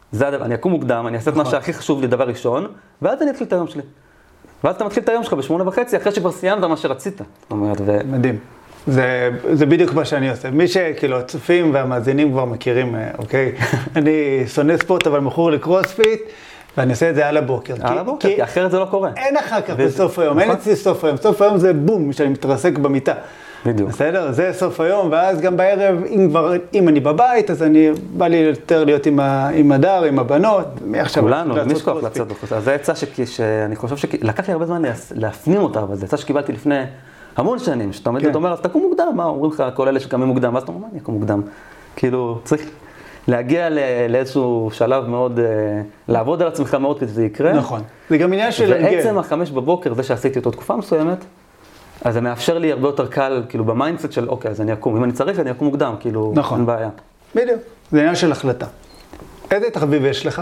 אני אקום מוקדם, אני אעשה את מה שהכי חשוב לי דבר ראשון, ואז אני אתחיל את היום שלי. ואז אתה מתחיל את היום שלך ב8:30, אחרי שכבר סיימת מה שרצית. זאת אומרת, מדהים. זה בדיוק מה שאני עושה. מי שכאילו הצופים והמאזינים כבר מכירים, אוקיי? אני שונא ספורט, אבל מכור לקרוספיט, ואני עושה את זה על הבוקר. על הבוקר, כי אחרת זה לא קורה. אין אחר כך בסוף היום, אין אצלי סוף היום. סוף היום זה בום, שאני מתרסק במיטה. בדיוק. בסדר? זה סוף היום, ואז גם בערב, אם אני בבית, אז בא לי יותר להיות עם הדר, עם הבנות. כולנו, מי שכוח לצאת בחוץ. אז זה עצה שאני חושב לקח לי הרבה זמן להפנים אותה, אבל זה עצה שקיבלתי לפני המון שנים, שאתה עומד ואומר, אז תקום מוקדם, מה אומרים לך כל אלה שקמים מוקדם, ואז אתה אומר, מה אני אקום מוקדם? כאילו, צריך להגיע לאיזשהו שלב מאוד, לעבוד על עצמך מאוד כדי שזה יקרה. נכון. זה גם עניין של... ועצם 5 בבוקר, זה שעשיתי אותו תקופה מסוימת, אז זה מאפשר לי הרבה יותר קל, כאילו, במיינדסט של, אוקיי, אז אני אקום. אם אני צריך, אני אקום מוקדם, כאילו, אין בעיה. בדיוק. זה עניין של החלטה. איזה תחביב יש לך?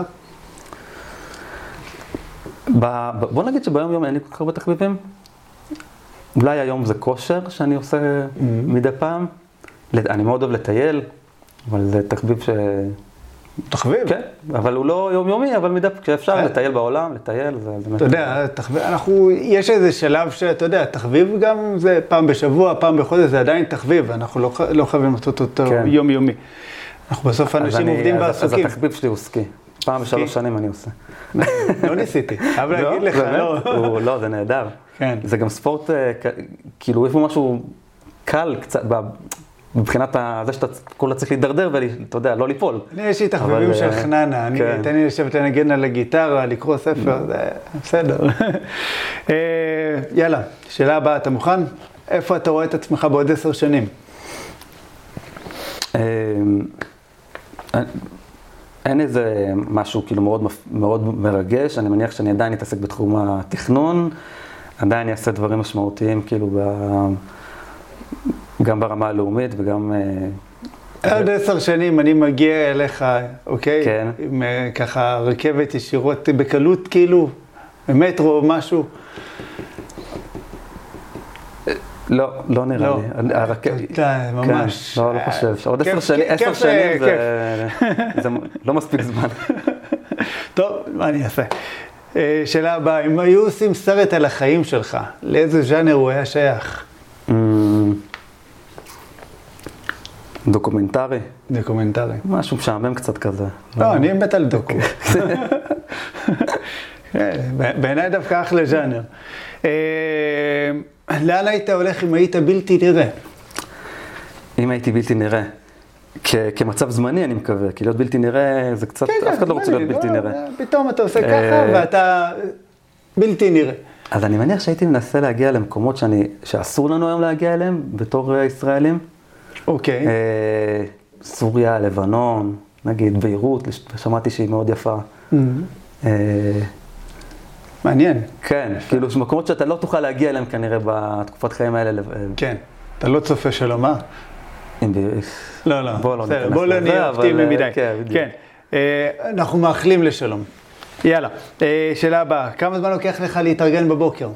בוא נגיד שביום יום אין לי כל כך הרבה תחביבים. אולי היום זה כושר שאני עושה מדי פעם. אני מאוד אוהב לטייל, אבל זה תחביב תחביב? כן, אבל הוא לא יומיומי, אבל מדי כשאפשר לטייל בעולם, לטייל, זה... אתה יודע, יש איזה שלב שאתה יודע, תחביב גם זה פעם בשבוע, פעם בחודש, זה עדיין תחביב, אנחנו לא חייבים לעשות אותו יומיומי. אנחנו בסוף אנשים עובדים בעסקים. אז התחביב שלי הוא סקי. פעם ב3 שנים אני עושה. לא ניסיתי, חייב להגיד לך, לא. לא, זה נהדר. כן. זה גם ספורט, כאילו, יש פה משהו קל קצת, מבחינת זה שאתה כולה צריך להידרדר ואתה יודע, לא ליפול. יש לי תחביבים של חננה, תן לי לשבת לנגן על הגיטרה, לקרוא ספר, זה בסדר. יאללה, שאלה הבאה, אתה מוכן? איפה אתה רואה את עצמך בעוד 10 שנים? אין איזה משהו כאילו מאוד מרגש, אני מניח שאני עדיין אתעסק בתחום התכנון, עדיין אעשה דברים משמעותיים כאילו גם ברמה הלאומית וגם... עוד 10 שנים אני מגיע אליך, אוקיי? כן. עם ככה רכבת ישירות בקלות כאילו, במטרו או משהו. לא נראה לי. ממש. לא חושב. עוד 10 שנים זה לא מספיק זמן. טוב, מה אני אעשה? שאלה הבאה, אם היו עושים סרט על החיים שלך, לאיזה ז'אנר הוא היה שייך? דוקומנטרי. דוקומנטרי. משהו משעמם קצת כזה. לא, אני מת על דוקו. בעיניי דווקא אחלה ז'אנר. לאן היית הולך אם היית בלתי נראה? אם הייתי בלתי נראה. כמצב זמני אני מקווה, כי להיות בלתי נראה זה קצת, אף אחד לא רוצה להיות בלתי נראה. פתאום אתה עושה ככה ואתה בלתי נראה. אז אני מניח שהייתי מנסה להגיע למקומות שאסור לנו היום להגיע אליהם בתור ישראלים. אוקיי. סוריה, לבנון, נגיד ביירות, שמעתי שהיא מאוד יפה. מעניין. כן, כאילו מקומות שאתה לא תוכל להגיע אליהם כנראה בתקופת חיים האלה. כן, אתה לא צופה שלום, מה? לא, בוא לא נהיה אופטימי מדי. כן, אנחנו מאחלים לשלום. יאללה, שאלה הבאה, כמה זמן לוקח לך להתארגן בבוקר?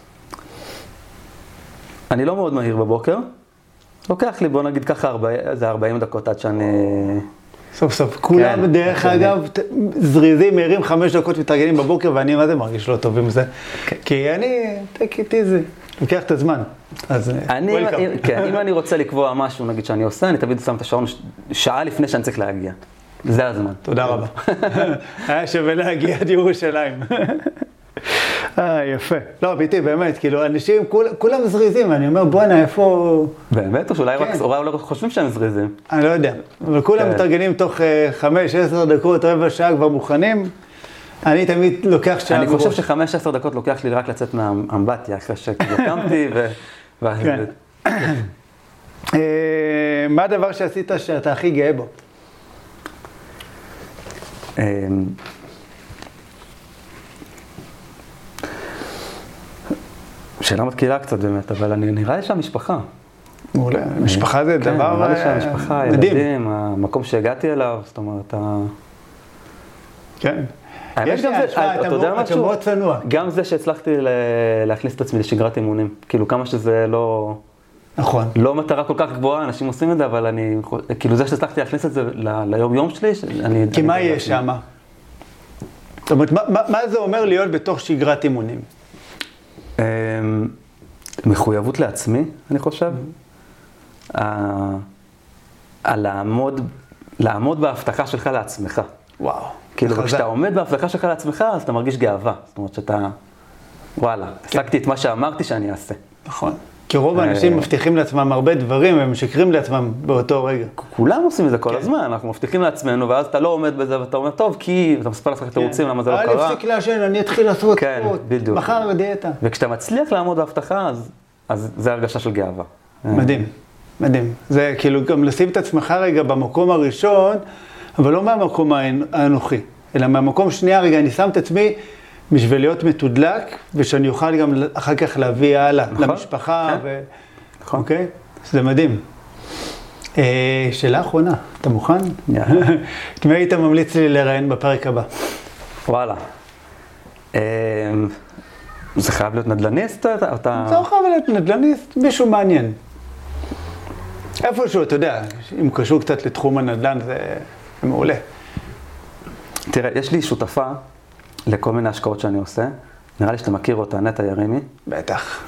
אני לא מאוד מהיר בבוקר. לוקח לי, בוא נגיד ככה, זה 40 דקות עד שאני... סוף. כולם דרך אגב, זריזים, מהירים 5 דקות מתארגנים בבוקר, ואני מה זה מרגיש לא טוב עם זה. כי אני, תקיתי זה, לוקח את הזמן. אם אני רוצה לקבוע משהו, נגיד שאני עושה, אני תמיד שם את השעון שעה לפני שאני צריך להגיע. זה הזמן. תודה רבה. היה שווה להגיע עד ירושלים. יפה. לא, ביתי, באמת, כאילו, אנשים, כולם זריזים, ואני אומר, בוא'נה, איפה... באמת? או שאולי רק חושבים שהם זריזים? אני לא יודע. אבל כולם מתארגנים תוך 5-10 דקות, רבע שעה כבר מוכנים. אני תמיד לוקח שעה בראש. אני חושב ש5-10 דקות לוקח לי רק לצאת מהאמבטיה, אחרי שקמתי מה הדבר שעשית שאתה הכי גאה בו? שאלה מתקילה קצת באמת, אבל נראה לי שהמשפחה. מעולה, משפחה זה דבר מדהים. נראה לי שהמשפחה, הילדים, המקום שהגעתי אליו, זאת אומרת, כן. האמת גם זה, אתה יודע משהו? מאוד צנוע. גם זה שהצלחתי להכניס את עצמי לשגרת אימונים. כאילו כמה שזה לא... נכון. לא מטרה כל כך גבוהה, אנשים עושים את זה, אבל אני... כאילו זה שהצלחתי להכניס את זה ליום יום שלי, כי מה יש שם? זאת אומרת, מה זה אומר להיות בתוך שגרת אימונים? מחויבות לעצמי, אני חושב. לעמוד בהבטחה שלך לעצמך. וואו. כאילו, כשאתה עומד בהבטחה שלך לעצמך, אז אתה מרגיש גאווה. זאת אומרת שאתה, וואלה, השגתי את מה שאמרתי שאני אעשה. נכון. כי רוב האנשים מבטיחים לעצמם הרבה דברים, והם משקרים לעצמם באותו רגע. כולם עושים את זה כל הזמן, אנחנו מבטיחים לעצמנו, ואז אתה לא עומד בזה ואתה אומר, טוב, כי אתה מספר לעצמך תירוצים, למה זה לא קרה. אני אפסיק לעשן, אני אתחיל לעשות כן, בדיוק. מחר בדיאטה. וכשאתה מצליח לעמוד בהבטחה, אז זה הרגשה של גאווה. מדהים, מדהים. זה כאילו גם לשים את עצמך רגע במקום הראשון, אבל לא מהמקום האנוכי, אלא מהמקום שנייה רגע, אני שם את עצמי בשביל להיות מתודלק, ושאני אוכל גם אחר כך להביא הלאה למשפחה. נכון. אוקיי? זה מדהים. שאלה אחרונה, אתה מוכן? את מי היית ממליץ לי לראיין בפרק הבא? וואלה. זה חייב להיות נדל"ניסט? זה לא חייב להיות נדל"ניסט, מישהו מעניין. איפשהו, אתה יודע, אם קשור קצת לתחום הנדל"ן, זה מעולה. תראה, יש לי שותפה לכל מיני השקעות שאני עושה. נראה לי שאתה מכיר אותה, נטע ירימי. בטח.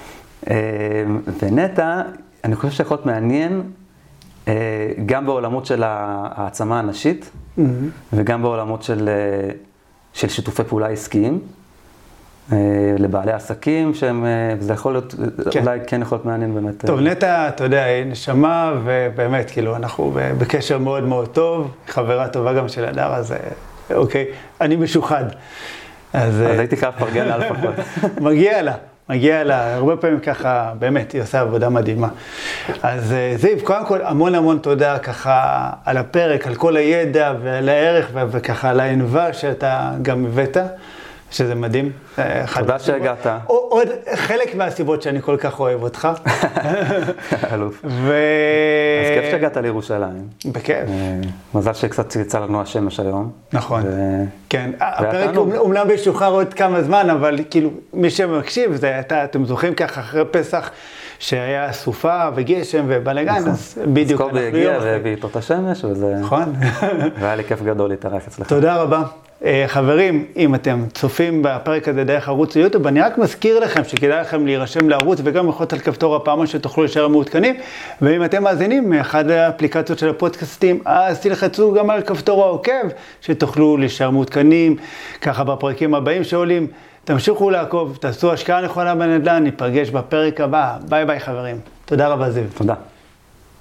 ונטע, אני חושב שיכול להיות מעניין גם בעולמות של העצמה הנשית, וגם בעולמות של שיתופי פעולה עסקיים, לבעלי עסקים, וזה יכול להיות, אולי כן יכול להיות מעניין באמת. טוב, נטע, אתה יודע, היא נשמה, ובאמת, כאילו, אנחנו בקשר מאוד מאוד טוב, חברה טובה גם של הדר, אז אוקיי, אני משוחד. אז הייתי חייב לפרגן לה לפחות. מגיע לה, הרבה פעמים ככה, באמת, היא עושה עבודה מדהימה. אז זיו, קודם כל, המון המון תודה ככה על הפרק, על כל הידע ועל הערך, וככה על הענווה שאתה גם הבאת, שזה מדהים. תודה שהגעת. עוד חלק מהסיבות שאני כל כך אוהב אותך. אלוף. אז כיף שהגעת לירושלים. בכיף. מזל שקצת יצא לנו השמש היום. נכון. כן, הפרק אומנם בשוחרר עוד כמה זמן, אבל כאילו מי שמקשיב, אתם זוכרים ככה אחרי פסח שהיה סופה וגשם ובלגן, אז בדיוק. אז קובי הגיע והביא איתו את השמש, וזה... נכון. והיה לי כיף גדול להתארח אצלך. תודה רבה. חברים, אם אתם צופים בפרק הזה דרך ערוץ היוטיוב, אני רק מזכיר לכם שכדאי לכם להירשם לערוץ וגם ללחוץ על כפתור הפעמון שתוכלו להישאר מעודכנים, ואם אתם מאזינים מאחד האפליקציות של הפודקאסטים, אז תלחצו גם על כפתור העוקב שתוכלו להישאר מעודכנים, ככה בפרקים הבאים שעולים. תמשיכו לעקוב, תעשו השקעה נכונה בנדל"ן, ניפגש בפרק הבא. ביי ביי חברים. תודה רבה זיו. תודה.